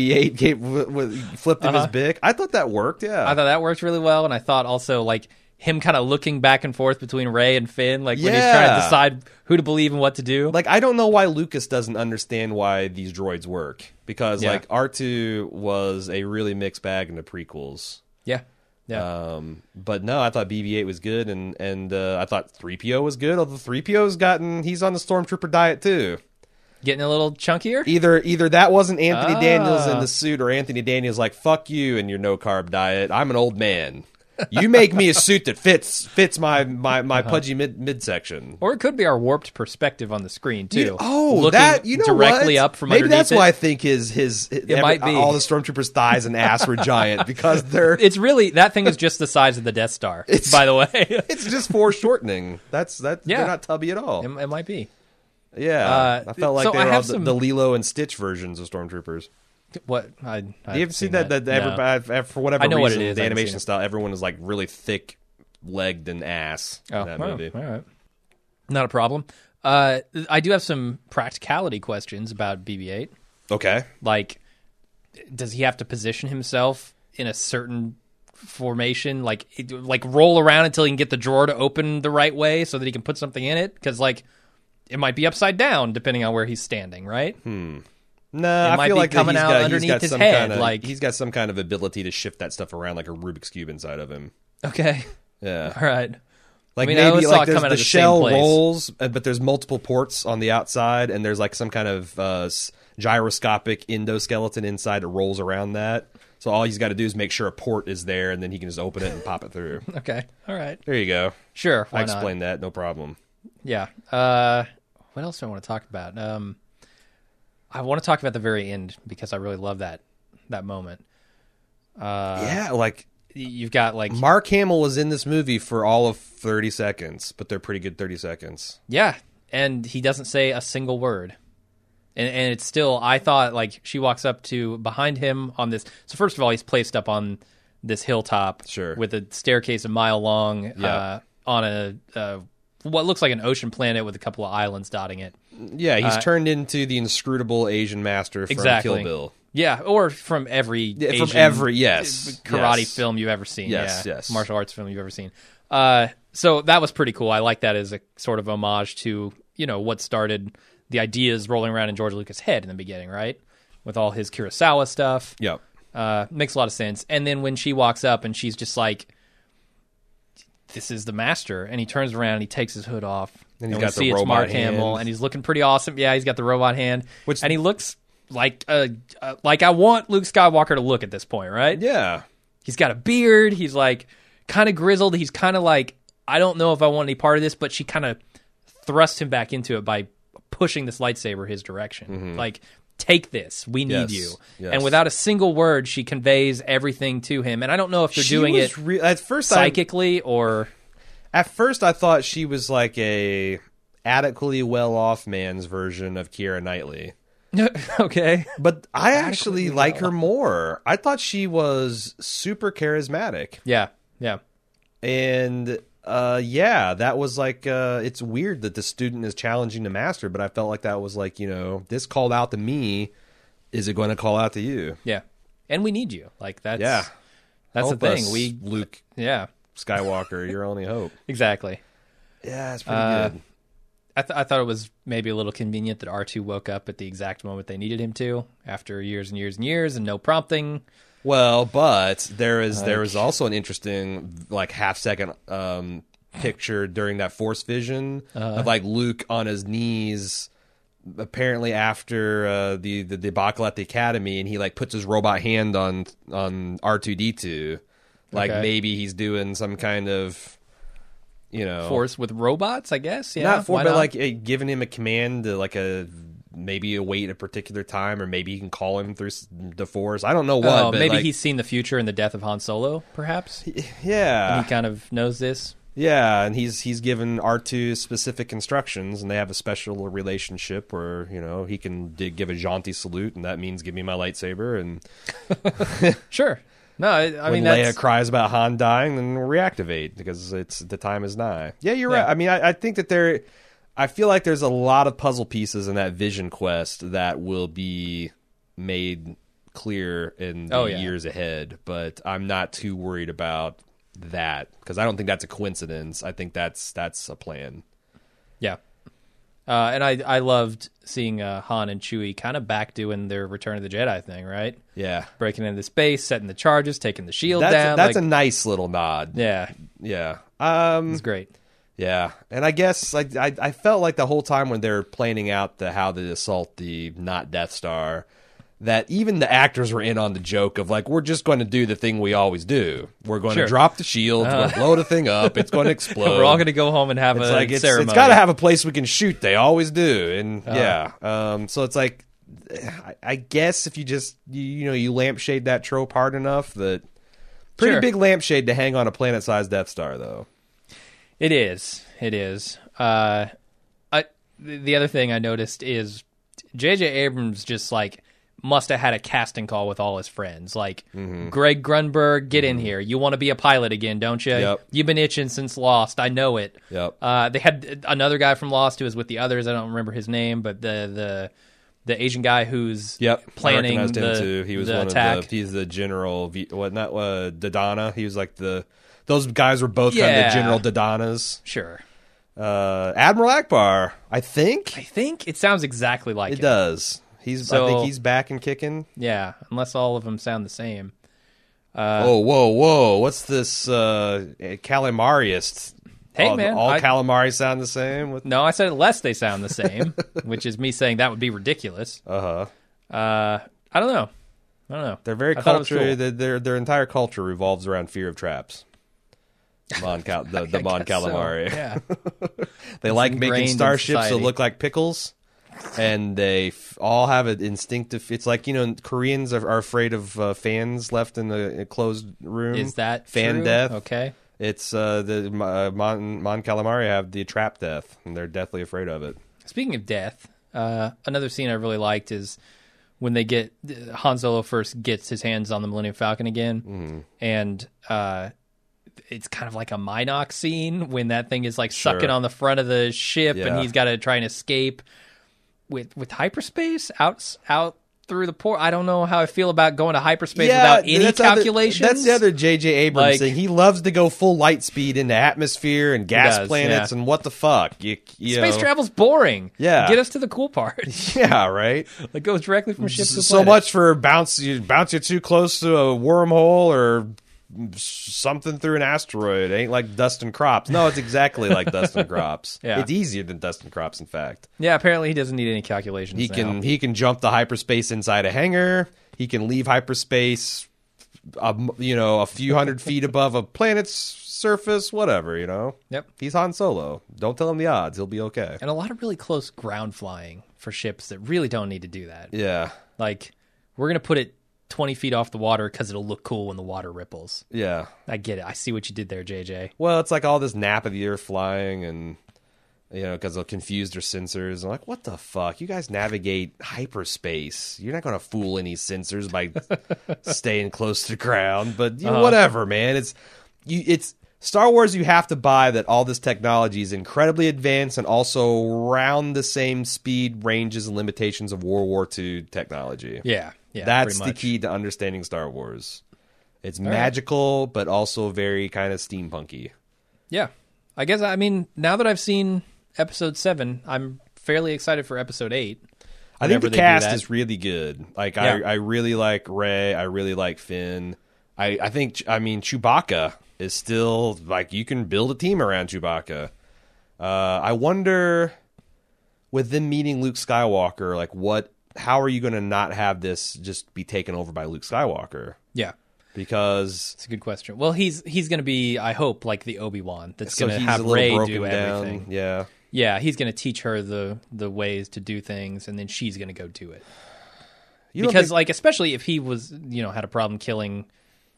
BB-8 flipped him his bick. I thought that worked. Yeah, I thought that worked really well, and I thought also him kind of looking back and forth between Rey and Finn, when he's trying to decide who to believe and what to do. I don't know why Lucas doesn't understand why these droids work, because R2 was a really mixed bag in the prequels. Yeah. Yeah. But no, I thought BB-8 was good, and I thought 3PO was good. Although 3PO's he's on the Stormtrooper diet too. Getting a little chunkier? Either that wasn't Anthony Daniels in the suit, or Anthony Daniels fuck you and your no carb diet. I'm an old man. You make me a suit that fits my pudgy midsection. Or it could be our warped perspective on the screen too. Oh, looking directly up from maybe underneath that's it. why I think might be. all the stormtroopers' thighs and ass were giant because they're. It's really that thing is just the size of the Death Star. By the way, It's just foreshortening. That. Yeah. They're not tubby at all. it might be. Yeah, I felt like so they I were all have the some- Lilo and Stitch versions of stormtroopers. What I You ever seen that? No. Everybody, for whatever I know what reason, it is. the I haven't animation seen it. style, everyone is like really thick legged and ass in that movie. All right. Not a problem. I do have some practicality questions about BB-8. Okay. Like, does he have to position himself in a certain formation, like roll around until he can get the drawer to open the right way so that he can put something in it? Because like it might be upside down depending on where he's standing, right? No, It I might feel be like that coming he's out got, underneath he's got his some head, kind of, like- he's got some kind of ability to shift that stuff around like a Rubik's cube inside of him. Okay. Yeah. All right. Like I mean, I maybe always saw like it there's come out the of the same shell place. rolls, but there's multiple ports on the outside, and there's like some kind of gyroscopic endoskeleton inside that rolls around that. So all he's got to do is make sure a port is there, and then he can just open it and pop it through. Okay. All right. There you go. Sure. Why I not? explained that, no problem. Yeah. What else do I want to talk about? I want to talk about the very end because I really love that moment. Yeah, like You've got like Mark Hamill was in this movie for all of 30 seconds, but they're pretty good 30 seconds. yeah, and he doesn't say a single word. And it's still, I thought, like, she walks up to behind him on this. So, first of all, he's placed up on this hilltop Sure. with a staircase a mile long Yeah. on a what looks like an ocean planet with a couple of islands dotting it. Yeah, he's turned into the inscrutable Asian master from Exactly. Kill Bill. Yeah, or from every Yeah, from Asian every- yes, karate yes. film you've ever seen. Yes, yeah. yes. Martial arts film you've ever seen. So that was pretty cool. I like that as a sort of homage to, what started the ideas rolling around in George Lucas' head in the beginning, right? With all his Kurosawa stuff. Yep. Makes a lot of sense. And then when she walks up and she's just like, this is the master. And he turns around and he takes his hood off. And he's we got the see it's robot Mark Hamill, hand. and he's looking pretty awesome. Yeah, he's got the robot hand. Which- and he looks like I want Luke Skywalker to look at this point, right? Yeah. He's got a beard. He's like kind of grizzled. He's kind of like, I don't know if I want any part of this, but she kind of thrusts him back into it by pushing this lightsaber his direction. Like, take this. We need Yes, you. yes. And without a single word, she conveys everything to him. And I don't know if they're doing it at first. psychically or. At first, I thought she was like a adequately well-off man's version of Keira Knightley. Okay. But I actually like her more. I thought she was super charismatic. Yeah. Yeah. And yeah, that was like it's weird that the student is challenging the master, but I felt like that was like, this called out to me. Is it going to call out to you? Yeah. And we need you. Like, that's Yeah. that's the Help thing. us, Luke Yeah. Skywalker, your only hope. Exactly. Yeah, it's pretty good. I thought it was maybe a little convenient that R2 woke up at the exact moment they needed him to after years and years and years and no prompting. Well, but there is also an interesting like half-second picture during that Force vision of like Luke on his knees, apparently after the debacle at the Academy, and he like puts his robot hand on R2-D2, like Okay. maybe he's doing some kind of Force with robots, I guess. Yeah. not for, why but not? like giving him a command to like maybe await a particular time, or maybe he can call him through the Force. I don't know what. Oh, but maybe like, he's seen the future in the death of Han Solo, perhaps. yeah. He kind of knows this. Yeah, and he's given R2 specific instructions, and they have a special relationship where he can give a jaunty salute, and that means give me my lightsaber. And Sure. No, I when mean Leia that's cries about Han dying, then reactivate because the time is nigh. Yeah, you're Yeah. right. I mean, I think that I feel like there's a lot of puzzle pieces in that Vision Quest that will be made clear in the years ahead, but I'm not too worried about that because I don't think that's a coincidence. I think that's a plan. yeah. And I loved seeing Han and Chewie kind of back doing their Return of the Jedi thing, right? Yeah, Breaking into space, setting the charges, taking the shield that's down. that's like, a nice little nod. yeah, Yeah. it's great. Yeah, and I guess like I felt like the whole time when they're planning out how to assault the not Death Star, that even the actors were in on the joke of like, we're just going to do the thing we always do. We're going Sure. to drop the shield, we're going to blow the thing up, it's going to explode. We're all going to go home and have It's a like ceremony. it's got to have a place we can shoot. They always do, and so it's like, I guess if you just you lampshade that trope hard enough, that pretty Sure. big lampshade to hang on a planet-sized Death Star, though. It is. It is. The other thing I noticed is J.J. Abrams just like must have had a casting call with all his friends. Like, Greg Grunberg, get in here. You want to be a pilot again, don't you? Yep. You've been itching since Lost. I know it. Yep. They had another guy from Lost who was with the others. I don't remember his name, but the Asian guy who's planning I recognized him too. He was the one attack. of the. He's the general. Dodonna. He was like those guys were both kind of the General Dodanas. Sure. Admiral Akbar, I think. I think it sounds exactly like It him. does. I think he's back and kicking. Yeah, unless all of them sound the same. Whoa! What's this calamariist? Hey, man, all calamari sound the same. No, I said unless they sound the same, which is me saying that would be ridiculous. Uh-huh. I don't know. They're very I thought it was culture. cool. Their entire culture revolves around fear of traps. The Mon Calamari. So. Yeah. They like making ingrained in starships that society. look like pickles, and they all have an instinctive. It's like Koreans are afraid of fans left in a closed room. Is that fan true? death? Okay. It's the Mon Calamari have the trap death, and they're deathly afraid of it. Speaking of death, another scene I really liked is when they get Han Solo first gets his hands on the Millennium Falcon again, and it's kind of like a Minox scene when that thing is like sucking on the front of the ship, and he's got to try and escape with hyperspace out through the port. I don't know how I feel about going to hyperspace without any calculations. That's the other J.J. Abrams Like- thing. He loves to go full light speed into atmosphere and gas does, planets yeah. and what the fuck. You Space know. travel's boring. Yeah. Get us to the cool part. Yeah, right. Like goes directly from ship to So planet. much for bounce you too close to a wormhole or something through an asteroid. It ain't like Dustin Crops. No, it's exactly like Dustin Crops. Yeah. It's easier than Dustin Crops, in fact. Yeah, apparently he doesn't need any calculations. He can jump the hyperspace inside a hangar. He can leave hyperspace, a few hundred feet above a planet's surface. Whatever, Yep. He's Han Solo. Don't tell him the odds. He'll be okay. And a lot of really close ground flying for ships that really don't need to do that. Yeah, Like, we're going to put it 20 feet off the water because it'll look cool when the water ripples. yeah. I get it. I see what you did there, JJ. Well, it's like all this nap of the earth flying, and because they'll confuse their sensors. I'm like, what the fuck? You guys navigate hyperspace. You're not going to fool any sensors by staying close to the ground. But whatever, man. It's Star Wars. You have to buy that all this technology is incredibly advanced and also around the same speed, ranges, and limitations of World War II technology. Yeah. That's pretty the much. key to understanding Star Wars. It's magical, but also very kind of steampunky. Yeah. I guess, now that I've seen episode 7, I'm fairly excited for episode 8. I think the whenever they do cast that. is really good. Like Yeah. I really like Rey. I really like Finn. I think Chewbacca is still like you can build a team around Chewbacca. I wonder with them meeting Luke Skywalker, like how are you going to not have this just be taken over by Luke Skywalker? Yeah. Because It's a good question. Well, he's going to be, I hope, like the Obi-Wan that's so going to he's a have little Rey broken do down. everything. Yeah. Yeah, he's going to teach her the ways to do things, and then she's going to go do it. Because, especially if he was, had a problem killing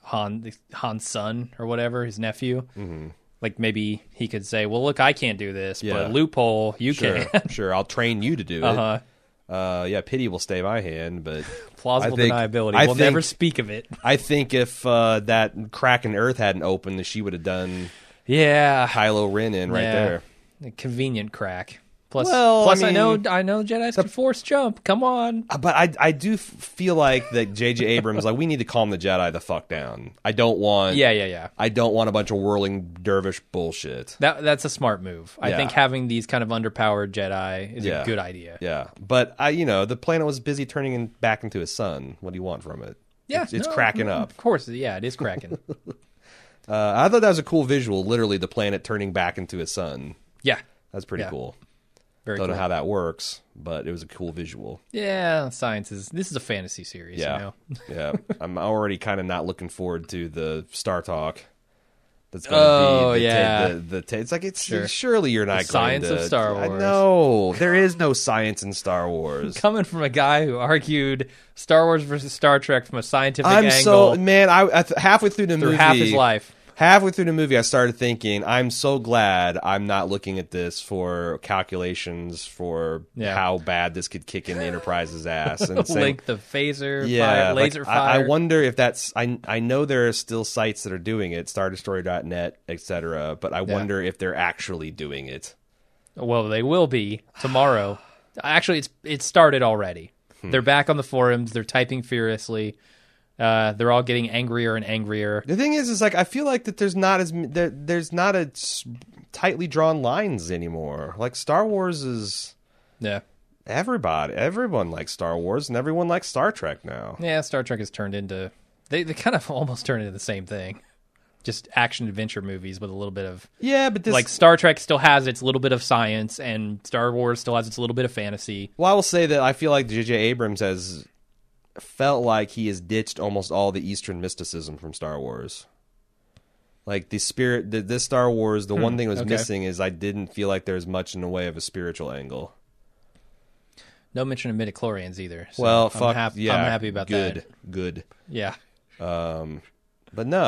Han's son or whatever, his nephew, like maybe he could say, well, look, I can't do this, but loophole, you sure, can. sure, I'll train you to do Uh-huh. it. Pity will stay my hand, but Plausible I think- deniability. I We'll think- never speak of it. I think if that crack in Earth hadn't opened, she would have done Yeah. Kylo Ren in right Yeah. there. A convenient crack. Plus, Well, I know Jedi's can force jump. Come on. But I do feel like that J.J. Abrams, like, we need to calm the Jedi the fuck down. I don't want Yeah. I don't want a bunch of whirling dervish bullshit. That's a smart move. I Yeah. think having these kind of underpowered Jedi is Yeah. a good idea. Yeah, but the planet was busy turning back into his sun. What do you want from it? Yeah, it's cracking up. Of course, yeah, it is cracking. I thought that was a cool visual. Literally, the planet turning back into his sun. Yeah, That's pretty Yeah. cool. Very Don't cool. know how that works, but it was a cool visual. Yeah, science is. This is a fantasy series. Yeah. You know? Yeah. I'm already kind of not looking forward to the Star Talk. That's going Oh, to be yeah. it's like it's Sure. surely you're not The going science to of Star Wars. No, there is no science in Star Wars. Coming from a guy who argued Star Wars versus Star Trek from a scientific I'm angle so man. Halfway through the through movie, half his life. halfway through the movie, I started thinking, I'm so glad I'm not looking at this for calculations for Yeah. how bad this could kick in the Enterprise's ass. And saying, Link the phaser, yeah, fire, laser like, fire. I wonder if that's. I know there are still sites that are doing it, StarDestroyer.net, etc. But I wonder if they're actually doing it. Well, they will be tomorrow. Actually, it started already. They're back on the forums. They're typing furiously. They're all getting angrier and angrier. The thing is like I feel like that there's not as tightly drawn lines anymore. Like Star Wars is Yeah. everyone likes Star Wars and everyone likes Star Trek now. Yeah, Star Trek has turned into... They kind of almost turned into the same thing. Just action-adventure movies with a little bit of... Yeah, but this Like, Star Trek still has its little bit of science, and Star Wars still has its little bit of fantasy. well, I will say that I feel like J.J. Abrams has felt like he has ditched almost all the Eastern mysticism from Star Wars. Like the spirit, this Star Wars, the one thing that was okay. missing is I didn't feel like there's much in the way of a spiritual angle. No mention of midichlorians either. So Well, fuck yeah, I'm happy about that. Good. Yeah. But no,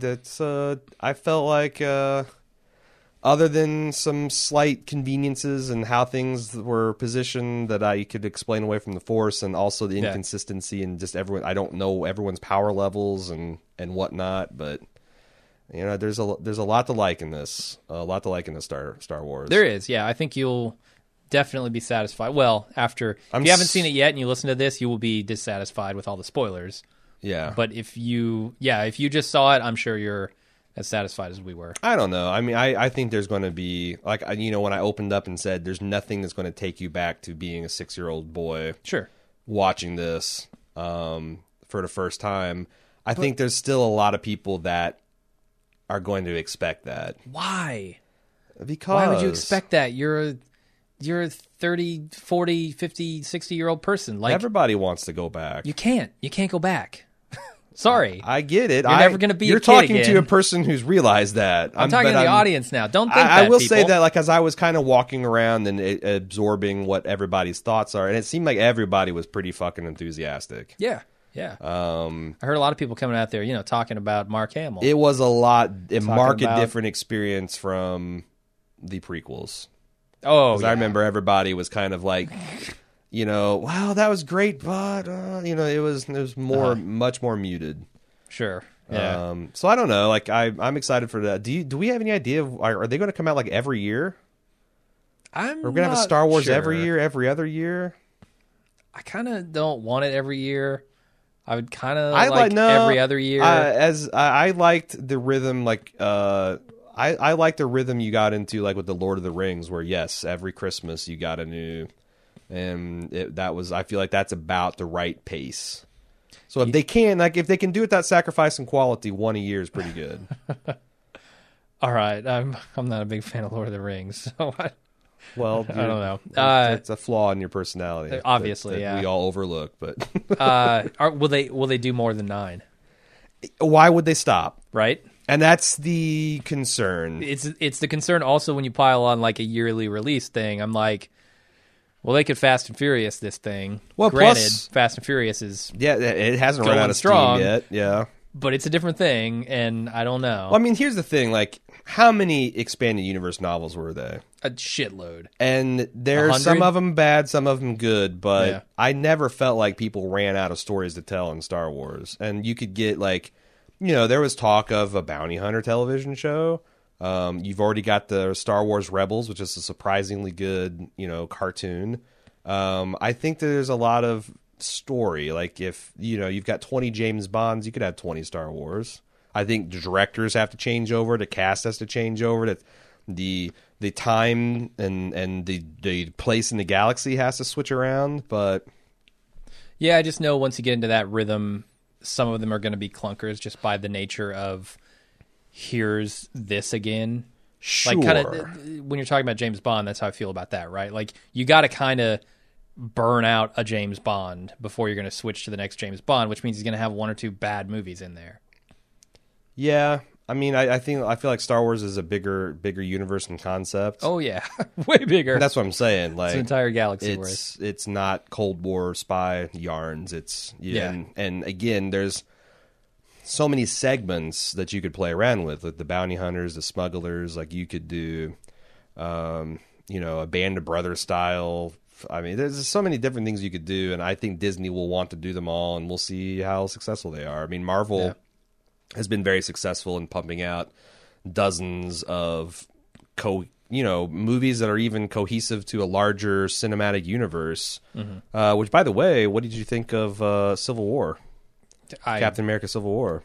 I felt like other than some slight conveniences and how things were positioned that I could explain away from the Force, and also the inconsistency and just everyone. I don't know everyone's power levels and whatnot, but you know, there's a lot to like in this. A lot to like in the Star Wars. There is, yeah. I think you'll definitely be satisfied. Well, if you haven't seen it yet and you listen to this, you will be dissatisfied with all the spoilers. Yeah. But if you just saw it, I'm sure you're as satisfied as we were. I don't know. I mean, I think there's going to be, like, you know, when I opened up and said there's nothing that's going to take you back to being a 6-year-old boy Sure. watching this for the first time, I think there's still a lot of people that are going to expect that. Why? Because Why would you expect that? You're a 30, 40, 50, 60-year-old person. Like, everybody wants to go back. you can't go back. Sorry. I get it. You're never gonna be a You're kid talking again. to a person who's realized that. I'm talking to the audience now. Don't think that, I will people. say that, like, as I was kind of walking around and absorbing what everybody's thoughts are, and it seemed like everybody was pretty fucking enthusiastic. Yeah. I heard a lot of people coming out there, you know, talking about Mark Hamill. It was a marked about- different experience from the prequels. Oh, Because I remember everybody was kind of like, you know, wow, that was great, but you know, it was more much more muted. Sure. Yeah. So I don't know. Like I'm excited for that. Do we have any idea? Are they going to come out like every year? We're We're going to have a Star Wars every year, every other year. I kind of don't want it every year. I would kind of I like no, every other year. I liked the rhythm, like I liked the rhythm you got into, like with the Lord of the Rings, where yes, every Christmas you got a new, and that was, I feel like that's about the right pace. So if they can do it without sacrificing quality, one a year is pretty good. All right, I'm not a big fan of Lord of the Rings, so Well, I don't know. That's a flaw in your personality, obviously, that yeah. we all overlook. But will they do more than 9? why would they stop? Right. And that's the concern. It's the concern also when you pile on like a yearly release thing. I'm like, well, they could Fast and Furious this thing. Well, granted, plus- Fast and Furious is, Yeah, it hasn't run Going out of strong. steam yet. Yeah. but it's a different thing, and I don't know. Well, I mean, here's the thing. Like, how many expanded universe novels were there? A shitload. And there's 100? some of them bad, some of them good, but Yeah. I never felt like people ran out of stories to tell in Star Wars. And you could get, like, you know, there was talk of a bounty hunter television show. You've already got the Star Wars Rebels, which is a surprisingly good, you know, cartoon. I think there's a lot of story. Like, if, you know, you've got 20 James Bonds, you could have 20 Star Wars. I think the directors have to change over, the cast has to change over, that the time and the place in the galaxy has to switch around. But Yeah, I just know once you get into that rhythm, some of them are going to be clunkers just by the nature of here's this again. Sure. Like, kind of when you're talking about James Bond, that's how I feel about that, right? Like, you got to kind of burn out a James Bond before you're going to switch to the next James Bond, which means he's going to have one or two bad movies in there. Yeah, I mean, I feel like Star Wars is a bigger universe and concept. Oh yeah, way bigger. And that's what I'm saying. Like, it's an entire galaxy worth. It's not Cold War spy yarns. It's and again, there's so many segments that you could play around with the bounty hunters, the smugglers. Like, you could do, a Band of Brothers style. I mean, there's so many different things you could do, and I think Disney will want to do them all, and we'll see how successful they are. I mean, Marvel has been very successful in pumping out dozens of movies that are even cohesive to a larger cinematic universe. Mm-hmm. Which, by the way, what did you think of Civil War? Captain America: Civil War.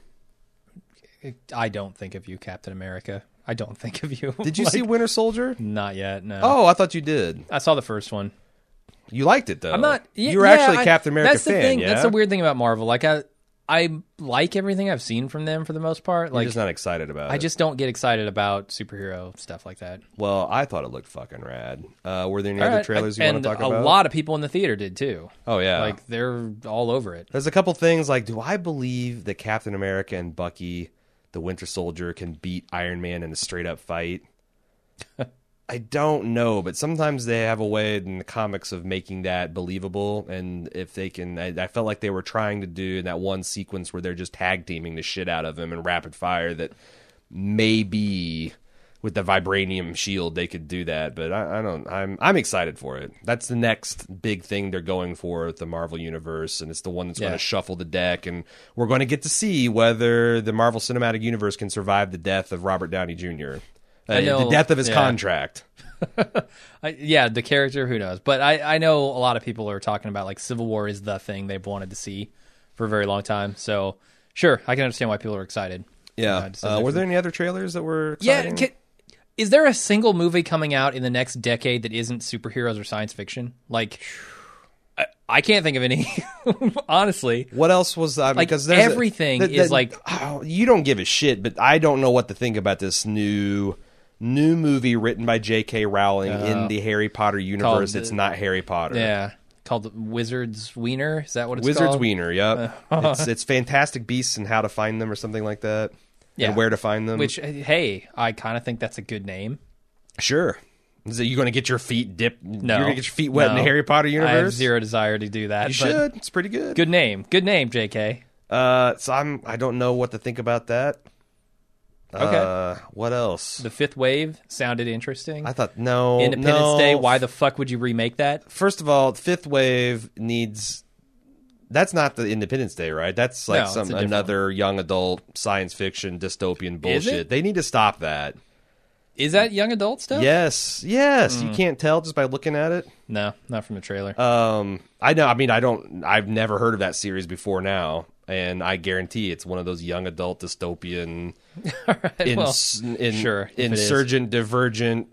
I don't think of you, Captain America. I don't think of you. Did you see Winter Soldier? Not yet. No. Oh, I thought you did. I saw the first one. You liked it though. I'm not. You were actually a Captain America that's the fan. Thing, yeah? That's the weird thing about Marvel. Like, I like everything I've seen from them for the most part. Like, You're just not excited about it. I just don't get excited about superhero stuff like that. Well, I thought it looked fucking rad. Were there any other trailers you want to talk about? And a lot of people in the theater did too. Oh yeah, like, they're all over it. There's a couple things like, do I believe that Captain America and Bucky, the Winter Soldier, can beat Iron Man in a straight up fight? I don't know, but sometimes they have a way in the comics of making that believable, and if they can, I felt like they were trying to do in that one sequence where they're just tag teaming the shit out of him in rapid fire, that maybe with the vibranium shield they could do that, but I'm excited for it. That's the next big thing they're going for with the Marvel Universe, and it's the one that's going to shuffle the deck, and we're going to get to see whether the Marvel Cinematic Universe can survive the death of Robert Downey Jr., the death of his contract. The character, who knows? But I know a lot of people are talking about, like, Civil War is the thing they've wanted to see for a very long time. So, sure, I can understand why people are excited. Yeah. Were there any other trailers that were exciting? Yeah. Is there a single movie coming out in the next decade that isn't superheroes or science fiction? Like, I can't think of any, honestly. What else was that? Like, because everything is like... you don't give a shit, but I don't know what to think about this new movie written by J.K. Rowling in the Harry Potter universe. It's not Harry Potter. Yeah. Called Wizard's Wiener? Is that what it's called? Wizard's Wiener, yep. It's Fantastic Beasts and How to Find Them or something like that. Yeah. And Where to Find Them. Which, hey, I kind of think that's a good name. Sure. Is it, you going to get your feet dipped? No. You're going to get your feet wet in the Harry Potter universe? I have zero desire to do that. You should. It's pretty good. Good name. Good name, J.K. So I don't know what to think about that. Okay. What else? The Fifth Wave sounded interesting. I thought, Independence Day, why the fuck would you remake that? First of all, Fifth Wave needs... That's not the Independence Day, right? That's like another young adult science fiction dystopian bullshit. They need to stop that. Is that young adult stuff? Yes. You can't tell just by looking at it. No, not from the trailer. I know. I mean, I've never heard of that series before now, and I guarantee it's one of those young adult dystopian, insurgent, divergent,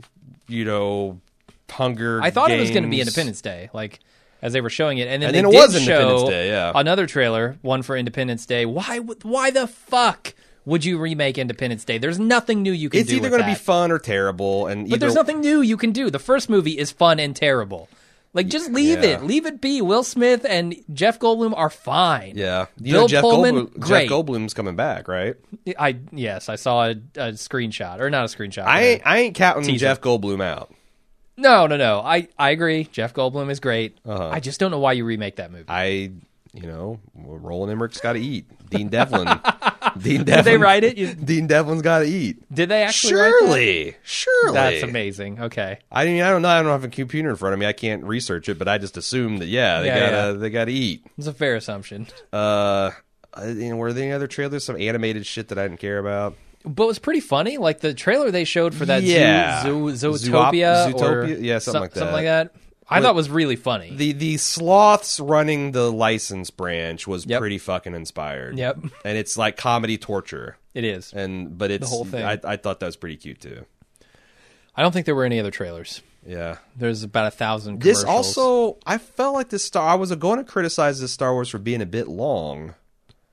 Hunger. I thought Games. It was going to be Independence Day, like as they were showing it, and then it did was show Independence Day, yeah. Another trailer, one for Independence Day. Why the fuck would you remake Independence Day? There's nothing new you can do. It's either going to be fun or terrible, but there's nothing new you can do. The first movie is fun and terrible. Like, just leave it be. Will Smith and Jeff Goldblum are fine. Yeah, Jeff Pullman, great. Jeff Goldblum's coming back, right? Yes, I saw a screenshot, or not a screenshot. I ain't counting Jeff Goldblum out. No. I agree. Jeff Goldblum is great. I just don't know why you remake that movie. Roland Emmerich's got to eat. Dean Devlin. Did they write it? Dean Devlin's got to eat. Did they actually write that? Surely. That's amazing. Okay. I don't know. I don't have a computer in front of me. I can't research it, but I just assume that, they got to eat. It's a fair assumption. Were there any other trailers? Some animated shit that I didn't care about? But it was pretty funny. Like, the trailer they showed for that Zootopia. Yeah, something like that. Something like that. I thought was really funny. The sloths running the license branch was pretty fucking inspired. Yep. And it's like comedy torture. It is. But it's the whole thing. I thought that was pretty cute too. I don't think there were any other trailers. Yeah. There's about 1,000 commercials. This also, I felt like I was going to criticize this Star Wars for being a bit long.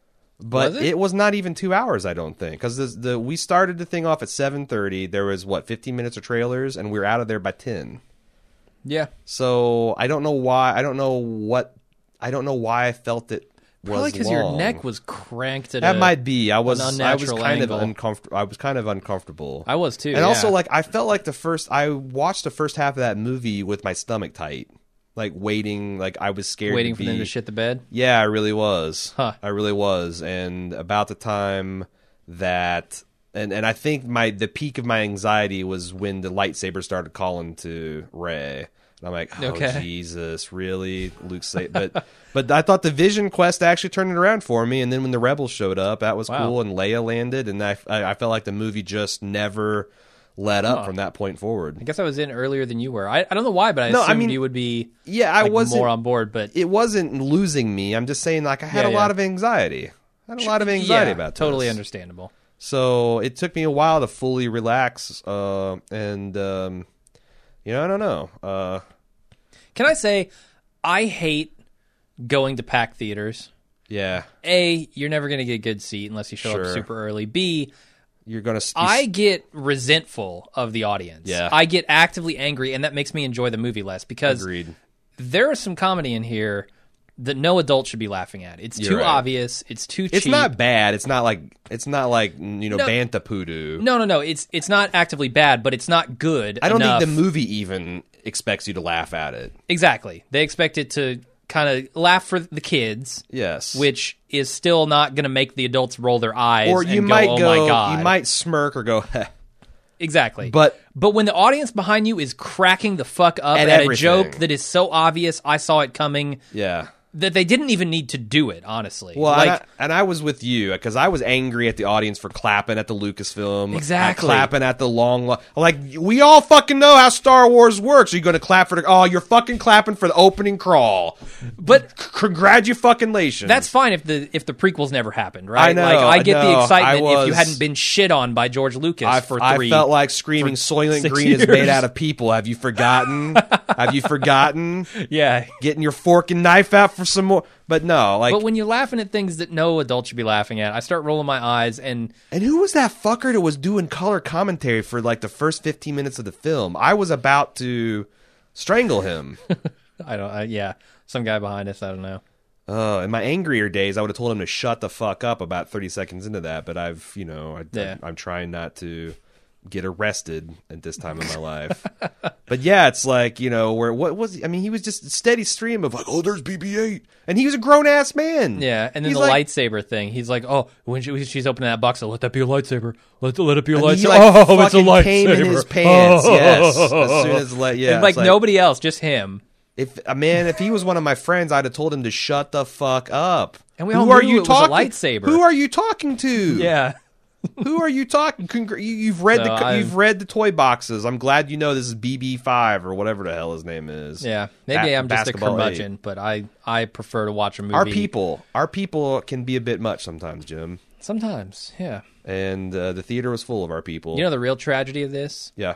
But Was it? it was not even 2 hours, I don't think, because we started the thing off at 7:30. There was 15 minutes of trailers, and we were out of there by 10. Yeah. So I don't know why. I don't know why I felt it was Probably because your long. neck was cranked at That might be. I was unnatural kind angle. of uncomfortable. I was kind of uncomfortable. I was too. And also, like, I felt like I watched the first half of that movie with my stomach tight, like waiting, like I was scared, waiting for them to shit the bed. Yeah, I really was. Huh. I really was. And about the time that, and I think the peak of my anxiety was when the lightsaber started calling to Rey. And I'm like, oh, Okay. Jesus, really? Luke's but I thought the Vision quest actually turned it around for me. And then when the Rebels showed up, that was Wow. cool. And Leia landed. And I felt like the movie just never let up from that point forward. I guess I was in earlier than you were. I don't know why, but I No, I assumed mean, you would be Yeah, I like, wasn't more on board. But It wasn't losing me. I'm just saying, like, I had Yeah, a lot yeah. of anxiety. I had a lot of anxiety yeah, about this. totally understandable. So it took me a while to fully relax, I don't know. Can I say, I hate going to packed theaters. Yeah, A, you're never going to get a good seat unless you show Sure. up super early. B, you're gonna. I get resentful of the audience. Yeah. I get actively angry, and that makes me enjoy the movie less because agreed. there is some comedy in here that no adult should be laughing at. It's You're too right. obvious. It's too cheap. It's not bad. It's not like Bantha Poodoo. No. It's not actively bad, but it's not good. I don't enough. think the movie even expects you to laugh at it. Exactly. They expect it to kind of laugh for the kids, Yes, which is still not going to make the adults roll their eyes or and you go, might "Oh go. my god!" You might smirk or go. Heh. Exactly. But when the audience behind you is cracking the fuck up At at a everything. joke that is so obvious, I saw it coming, yeah. that they didn't even need to do it, honestly. Well, like, and I was with you because I was angry at the audience for clapping at the Lucasfilm. Exactly. Clapping at the long... Like, we all fucking know how Star Wars works. Are you going to clap for the... Oh, you're fucking clapping for the opening crawl. but Congratulations. that's fine if the prequels never happened, right? I know, Like, I get I the know. excitement if you was- hadn't been shit on by George Lucas for I three. felt like screaming Soylent 6 Green is years. made out of people. Have you forgotten? Have you forgotten? Yeah. Getting your fork and knife out for some more... But no, like... But when you're laughing at things that no adult should be laughing at, I start rolling my eyes and... And who was that fucker that was doing color commentary for like the first 15 minutes of the film? I was about to strangle him. yeah, some guy behind us, I don't know. In my angrier days, I would have told him to shut the fuck up about 30 seconds into that. But I'm trying not to get arrested at this time in my life. But yeah, it's like, what was he? I mean, he was just a steady stream of like, oh, there's BB-8. And he was a grown-ass man. Yeah, and then He's the like- lightsaber thing. He's like, oh, when she's opening that box, let that be a lightsaber. Let it be a And lightsaber. he like oh, it's a fucking lightsaber. came in his pants. Yes. As soon as, yeah. And like it's like nobody else, just him. If he was one of my friends, I'd have told him to shut the fuck up. And we all knew it was a lightsaber. Who are you talking to? Yeah. Who are you talking? You've read No, you've read the toy boxes. I'm glad you know this is BB5 or whatever the hell his name is. Yeah. Maybe I'm just a Basketball curmudgeon, 8. but I prefer to watch a movie. Our people can be a bit much sometimes, Jim. Sometimes, yeah. And the theater was full of our people. You know the real tragedy of this? Yeah.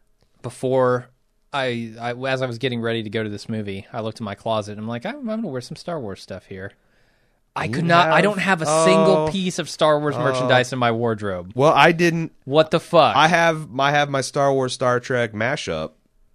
Before as I was getting ready to go to this movie, I looked in my closet and I'm like, I'm going to wear some Star Wars stuff here. I don't have a single piece of Star Wars merchandise in my wardrobe. Well, I didn't. What the fuck? I have my Star Wars Star Trek mashup.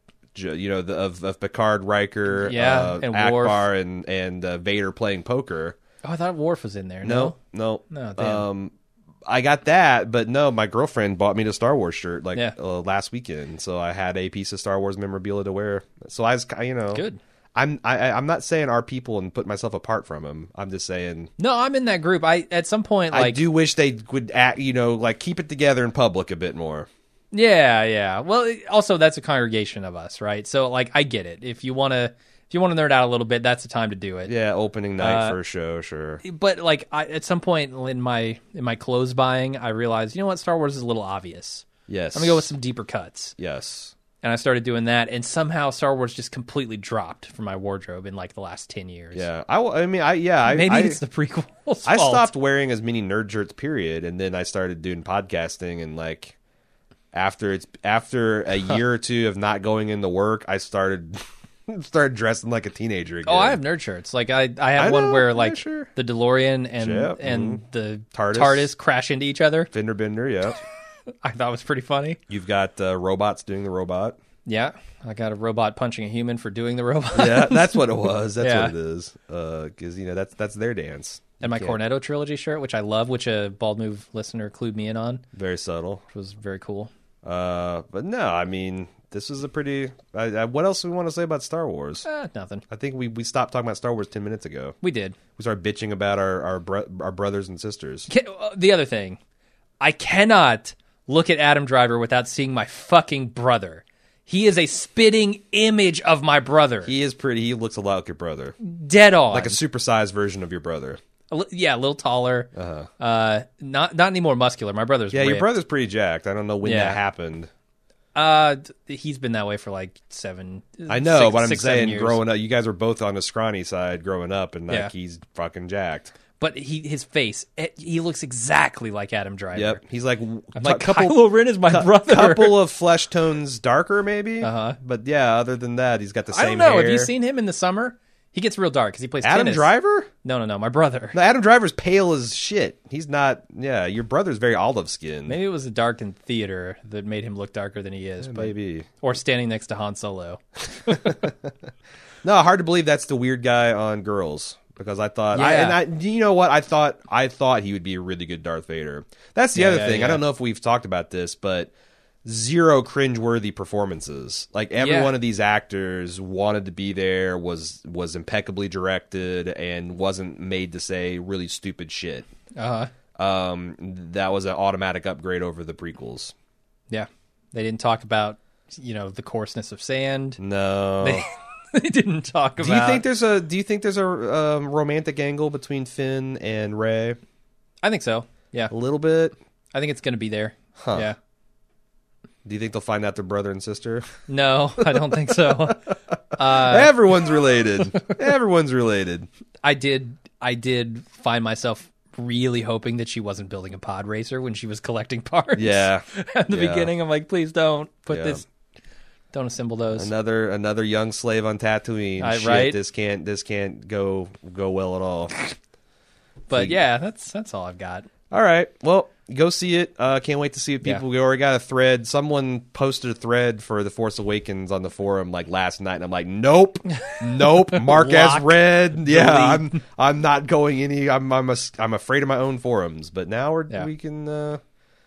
Of Picard, Riker, Yeah, and Worf. Akbar, and Vader playing poker. Oh, I thought Worf was in there. No. No, damn. I got that, but no, my girlfriend bought me the Star Wars shirt last weekend, so I had a piece of Star Wars memorabilia to wear. So I was, Good. I'm not saying our people and put myself apart from them. I'm just saying No, I'm in that group. At some point, I do wish they would act, keep it together in public a bit more. Yeah. Well, also that's a congregation of us, right? So like, I get it. If you want to nerd out a little bit, that's the time to do it. Yeah, opening night for a show, sure. But like, at some point in my clothes buying, I realized, you know what, Star Wars is a little obvious. Yes, I'm gonna go with some deeper cuts. Yes. And I started doing that, and somehow Star Wars just completely dropped from my wardrobe in like the last 10 years. Yeah, Maybe it's the prequels. I stopped wearing as many nerd shirts, period, and then I started doing podcasting, and like after a year or two of not going into work, I started Start dressing like a teenager again. Oh, I have nerd shirts. Like I have I one know, where yeah, like sure. the DeLorean and Yep, the TARDIS. TARDIS crash into each other. Fender Bender, yeah. I thought it was pretty funny. You've got robots doing the robot. Yeah, I got a robot punching a human for doing the robot. Yeah, that's what it was. That's Yeah. what it is. Because that's their dance. And my You can't- Cornetto trilogy shirt, which I love, which a Bald Move listener clued me in on, Very subtle. which was very cool. But no, I mean, this is a pretty. What else do we want to say about Star Wars? Nothing. I think we stopped talking about Star Wars 10 minutes ago. We did. We started bitching about our brothers and sisters. The other thing, I cannot look at Adam Driver without seeing my fucking brother. He is a spitting image of my brother. He is pretty. He looks a lot like your brother, Dead on. like a supersized version of your brother. Yeah, a little taller. Not any more muscular. My brother's Yeah, your ripped. brother's pretty jacked. I don't know when Yeah. that happened. He's been that way for like 7. I know, but I'm 6, saying 7 years. growing up, you guys were both on the scrawny side growing up, and like Yeah. he's fucking jacked. But his face, he looks exactly like Adam Driver. Yep, he's like I'm a like, couple Kylo Ren is my brother. couple of flesh tones darker, maybe. Uh-huh. But yeah, other than that, he's got the I same. don't know. Hair. Have you seen him in the summer? He gets real dark because he plays Adam tennis. Driver? No, my brother. No, Adam Driver's pale as shit. He's not. Yeah, your brother's very olive skinned. Maybe it was the dark in theater that made him look darker than he is. But, Maybe. or standing next to Han Solo. No, hard to believe that's the weird guy on Girls. Because I thought, Yeah. you know what? I thought he would be a really good Darth Vader. That's the Yeah, other yeah, thing. yeah. I don't know if we've talked about this, but zero cringeworthy performances. Like every Yeah. one of these actors wanted to be there, was impeccably directed, and wasn't made to say really stupid shit. That was an automatic upgrade over the prequels. Yeah. They didn't talk about, the coarseness of sand. No. They didn't talk about. Do you think there's a romantic angle between Finn and Rey? I think so. Yeah. A little bit. I think it's going to be there. Huh. Yeah. Do you think they'll find out they're brother and sister? No, I don't think so. Everyone's related. Everyone's related. I did find myself really hoping that she wasn't building a pod racer when she was collecting parts. Yeah. At the Yeah. beginning, I'm like, please don't put Yeah. this. Don't assemble those. Another young slave on Tatooine. Shit, right? This can't go well at all. But yeah, that's all I've got. All right. Well, go see it. Can't wait to see it. People, we already got a thread. Someone posted a thread for The Force Awakens on the forum like last night, and I'm like, nope, mark as Lock. read. Yeah, I'm not going any. I'm afraid of my own forums. But now we can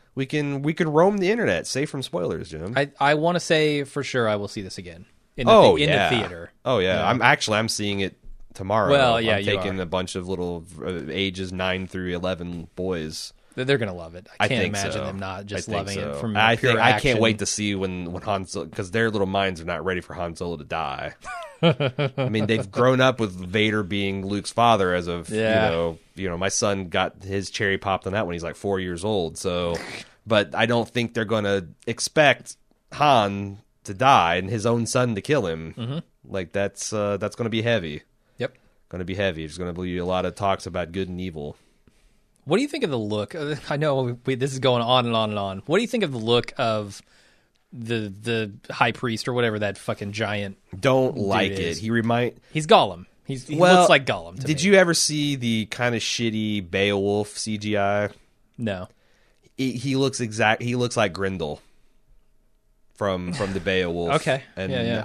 roam the internet safe from spoilers, Jim. I want to say for sure I will see this again in the theater. Oh yeah, I'm seeing it tomorrow. Well, yeah, I'm you taking are. a bunch of little ages 9 through 11 boys. They're gonna love it. I can't think imagine so. them not just I think loving so. it from I pure think I action. can't wait to see when Han Solo, because their little minds are not ready for Han Solo to die. I mean, they've grown up with Vader being Luke's father as of you know my son got his cherry popped on that when he's like 4 years old. So, but I don't think they're gonna expect Han to die and his own son to kill him. Mm-hmm. Like that's gonna be heavy. Yep. Going to be heavy. There's going to be a lot of talks about good and evil. What do you think of the look? I know this is going on and on and on. What do you think of the look of the high priest or whatever that fucking giant? Don't like it. is? He's Gollum. He looks like Gollum. To Did me. you ever see the kind of shitty Beowulf CGI? No. He looks like Grendel from the Beowulf. Okay. And Yeah.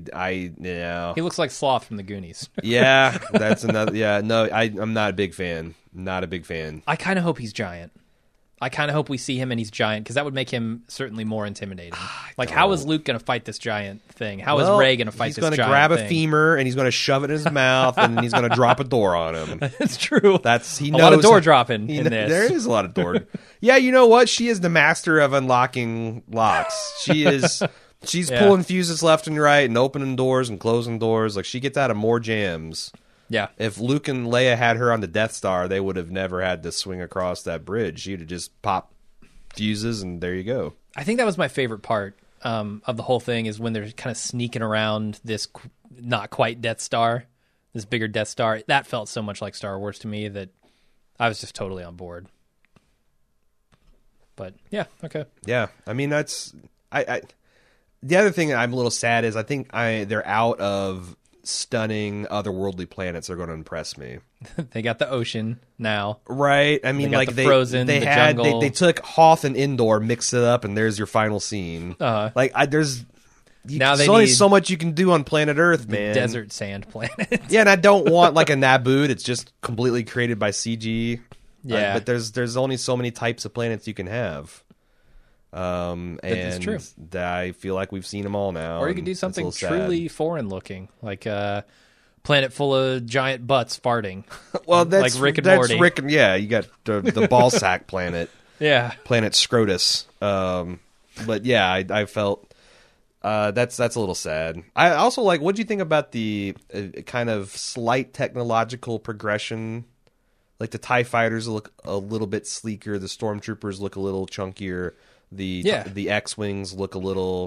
I He looks like Sloth from the Goonies. yeah, that's another. Yeah, no, I'm not a big fan. Not a big fan. I kind of hope he's giant. I kind of hope we see him and he's giant because that would make him certainly more intimidating. Like, how is Luke going to fight this giant thing? How is Rey going to fight this giant thing? He's going to grab a femur and he's going to shove it in his mouth and then he's going to drop a door on him. It's true. He a knows lot of door dropping in this. There is a lot of door. Yeah, you know what? She is the master of unlocking locks. She's pulling fuses left and right and opening doors and closing doors. Like, she gets out of more jams. Yeah. If Luke and Leia had her on the Death Star, they would have never had to swing across that bridge. She'd have just popped fuses and there you go. I think that was my favorite part of the whole thing is when they're kind of sneaking around this not quite Death Star, this bigger Death Star. That felt so much like Star Wars to me that I was just totally on board. But yeah, okay. Yeah, I mean that's The other thing that I'm a little sad is I think they're out of stunning otherworldly planets that are going to impress me. They got the ocean now. Right. I mean, got like the Frozen, they the had jungle. they took Hoth and Endor, mixed it up, and there's your final scene. Like there's Now they only need so much you can do on planet Earth, man. desert sand planet. Yeah, and I don't want like a Naboo that's just completely created by CG. Yeah. But there's only so many types of planets you can have. And That's true. I feel like we've seen them all now. Or you and could do it's a something little sad. truly foreign looking, like a planet full of giant butts farting. Well, that's like Rick and that's Morty. Yeah, you got the ball sack planet, Yeah. planet Scrotus. But yeah, I felt that's a little sad. I also like. What do you think about the kind of slight technological progression? Like the TIE fighters look a little bit sleeker. The stormtroopers look a little chunkier. The X-wings look a little,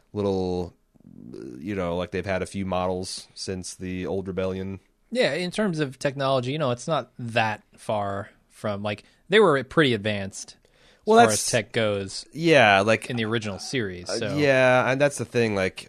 like they've had a few models since the old Rebellion. Yeah, in terms of technology, it's not that far from, like, they were pretty advanced as far as tech goes. Yeah, like in the original series. So. Yeah, and that's the thing. Like,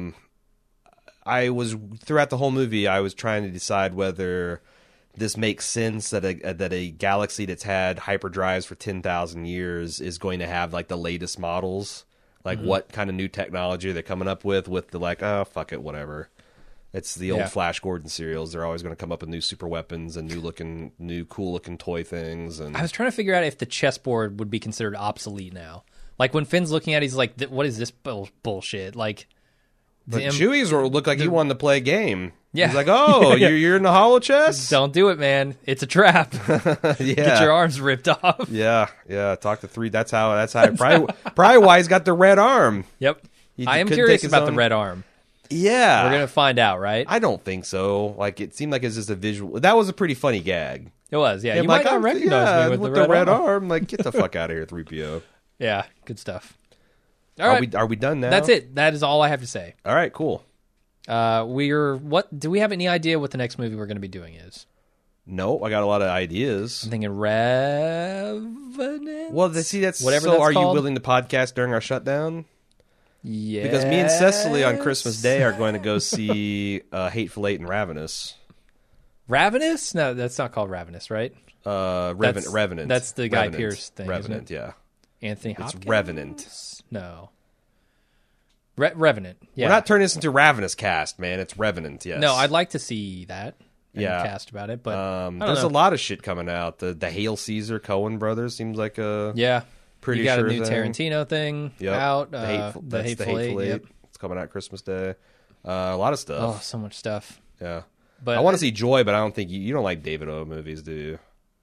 I was throughout the whole movie, I was trying to decide whether this makes sense that a galaxy that's had hyperdrives for 10,000 years is going to have like the latest models. Like, what kind of new technology they're coming up with the like, oh, fuck it, whatever. It's the old Flash Gordon serials. They're always going to come up with new super weapons and new cool looking toy things. And I was trying to figure out if the chessboard would be considered obsolete now. Like when Finn's looking at it, he's like, what is this bullshit? Like, but Chewie's looked like he wanted to play a game. Yeah. He's like, oh, you're in the hollow chest? Don't do it, man. It's a trap. Yeah. Get your arms ripped off. Yeah. Talk to 3. That's how probably why he's got the red arm. Yep. He I am couldn't curious take his about the own- red arm. Yeah. We're going to find out, right? I don't think so. Like, it seemed like it's just a visual. That was a pretty funny gag. It was, yeah. Yeah, You like, might not recognize me with the red arm. arm. Like, get the fuck out of here, 3PO. Yeah, good stuff. All right. Are we done now? That's it. That is all I have to say. All right, cool. Do we have any idea what the next movie we're going to be doing is? No, I got a lot of ideas. I'm thinking Revenant? Well, see, that's Whatever so. that's Are you called. willing to podcast during our shutdown? Yeah. Because me and Cecily on Christmas Day are going to go see Hateful Eight and Ravenous. Ravenous? No, that's not called Ravenous, right? Revenant. That's the Guy Revenant. Pearce thing, Revenant, isn't it? yeah. Anthony It's Hopkins? Revenant. No. Revenant. Yeah. We're not turning this into Ravenous cast, man. It's Revenant, yes. No, I'd like to see that. And Yeah. cast about it, but I don't there's know. a lot of shit coming out. The Hail Caesar Coen brothers seems like a Yeah. pretty you got sure a new thing. Tarantino thing Yep. out. The Hateful, the that's Hateful Eight. Yep. It's coming out Christmas Day. A lot of stuff. Oh, so much stuff. Yeah. But I want to see Joy, but I don't think you don't like David O movies, do you?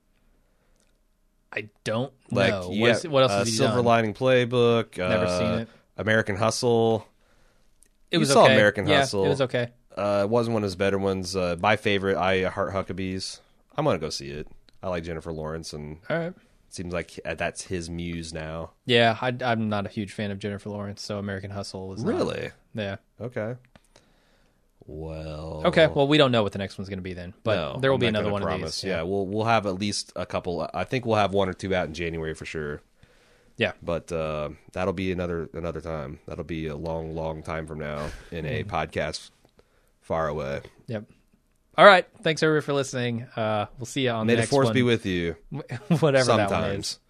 I don't Like, know. yeah, What else has he Silver done? Lining Playbook. Never seen it. American Hustle. It was you saw okay. American Yeah, Hustle. it was okay. It wasn't one of his better ones. My favorite, I Heart Huckabees. I'm gonna go see it. I like Jennifer Lawrence, and All right. it seems like that's his muse now. Yeah, I'm not a huge fan of Jennifer Lawrence, so American Hustle was not- Really? Yeah. Okay. Well. Okay. Well, we don't know what the next one's going to be then, but no, there will I'm be not another gonna one promise. of these. Yeah, we'll have at least a couple. I think we'll have 1 or 2 out in January for sure. Yeah. But that'll be another time. That'll be a long time from now in a podcast far away. Yep. All right. Thanks everybody for listening. We'll see you on May the the next force one. be with you. Whatever that one is. Sometimes.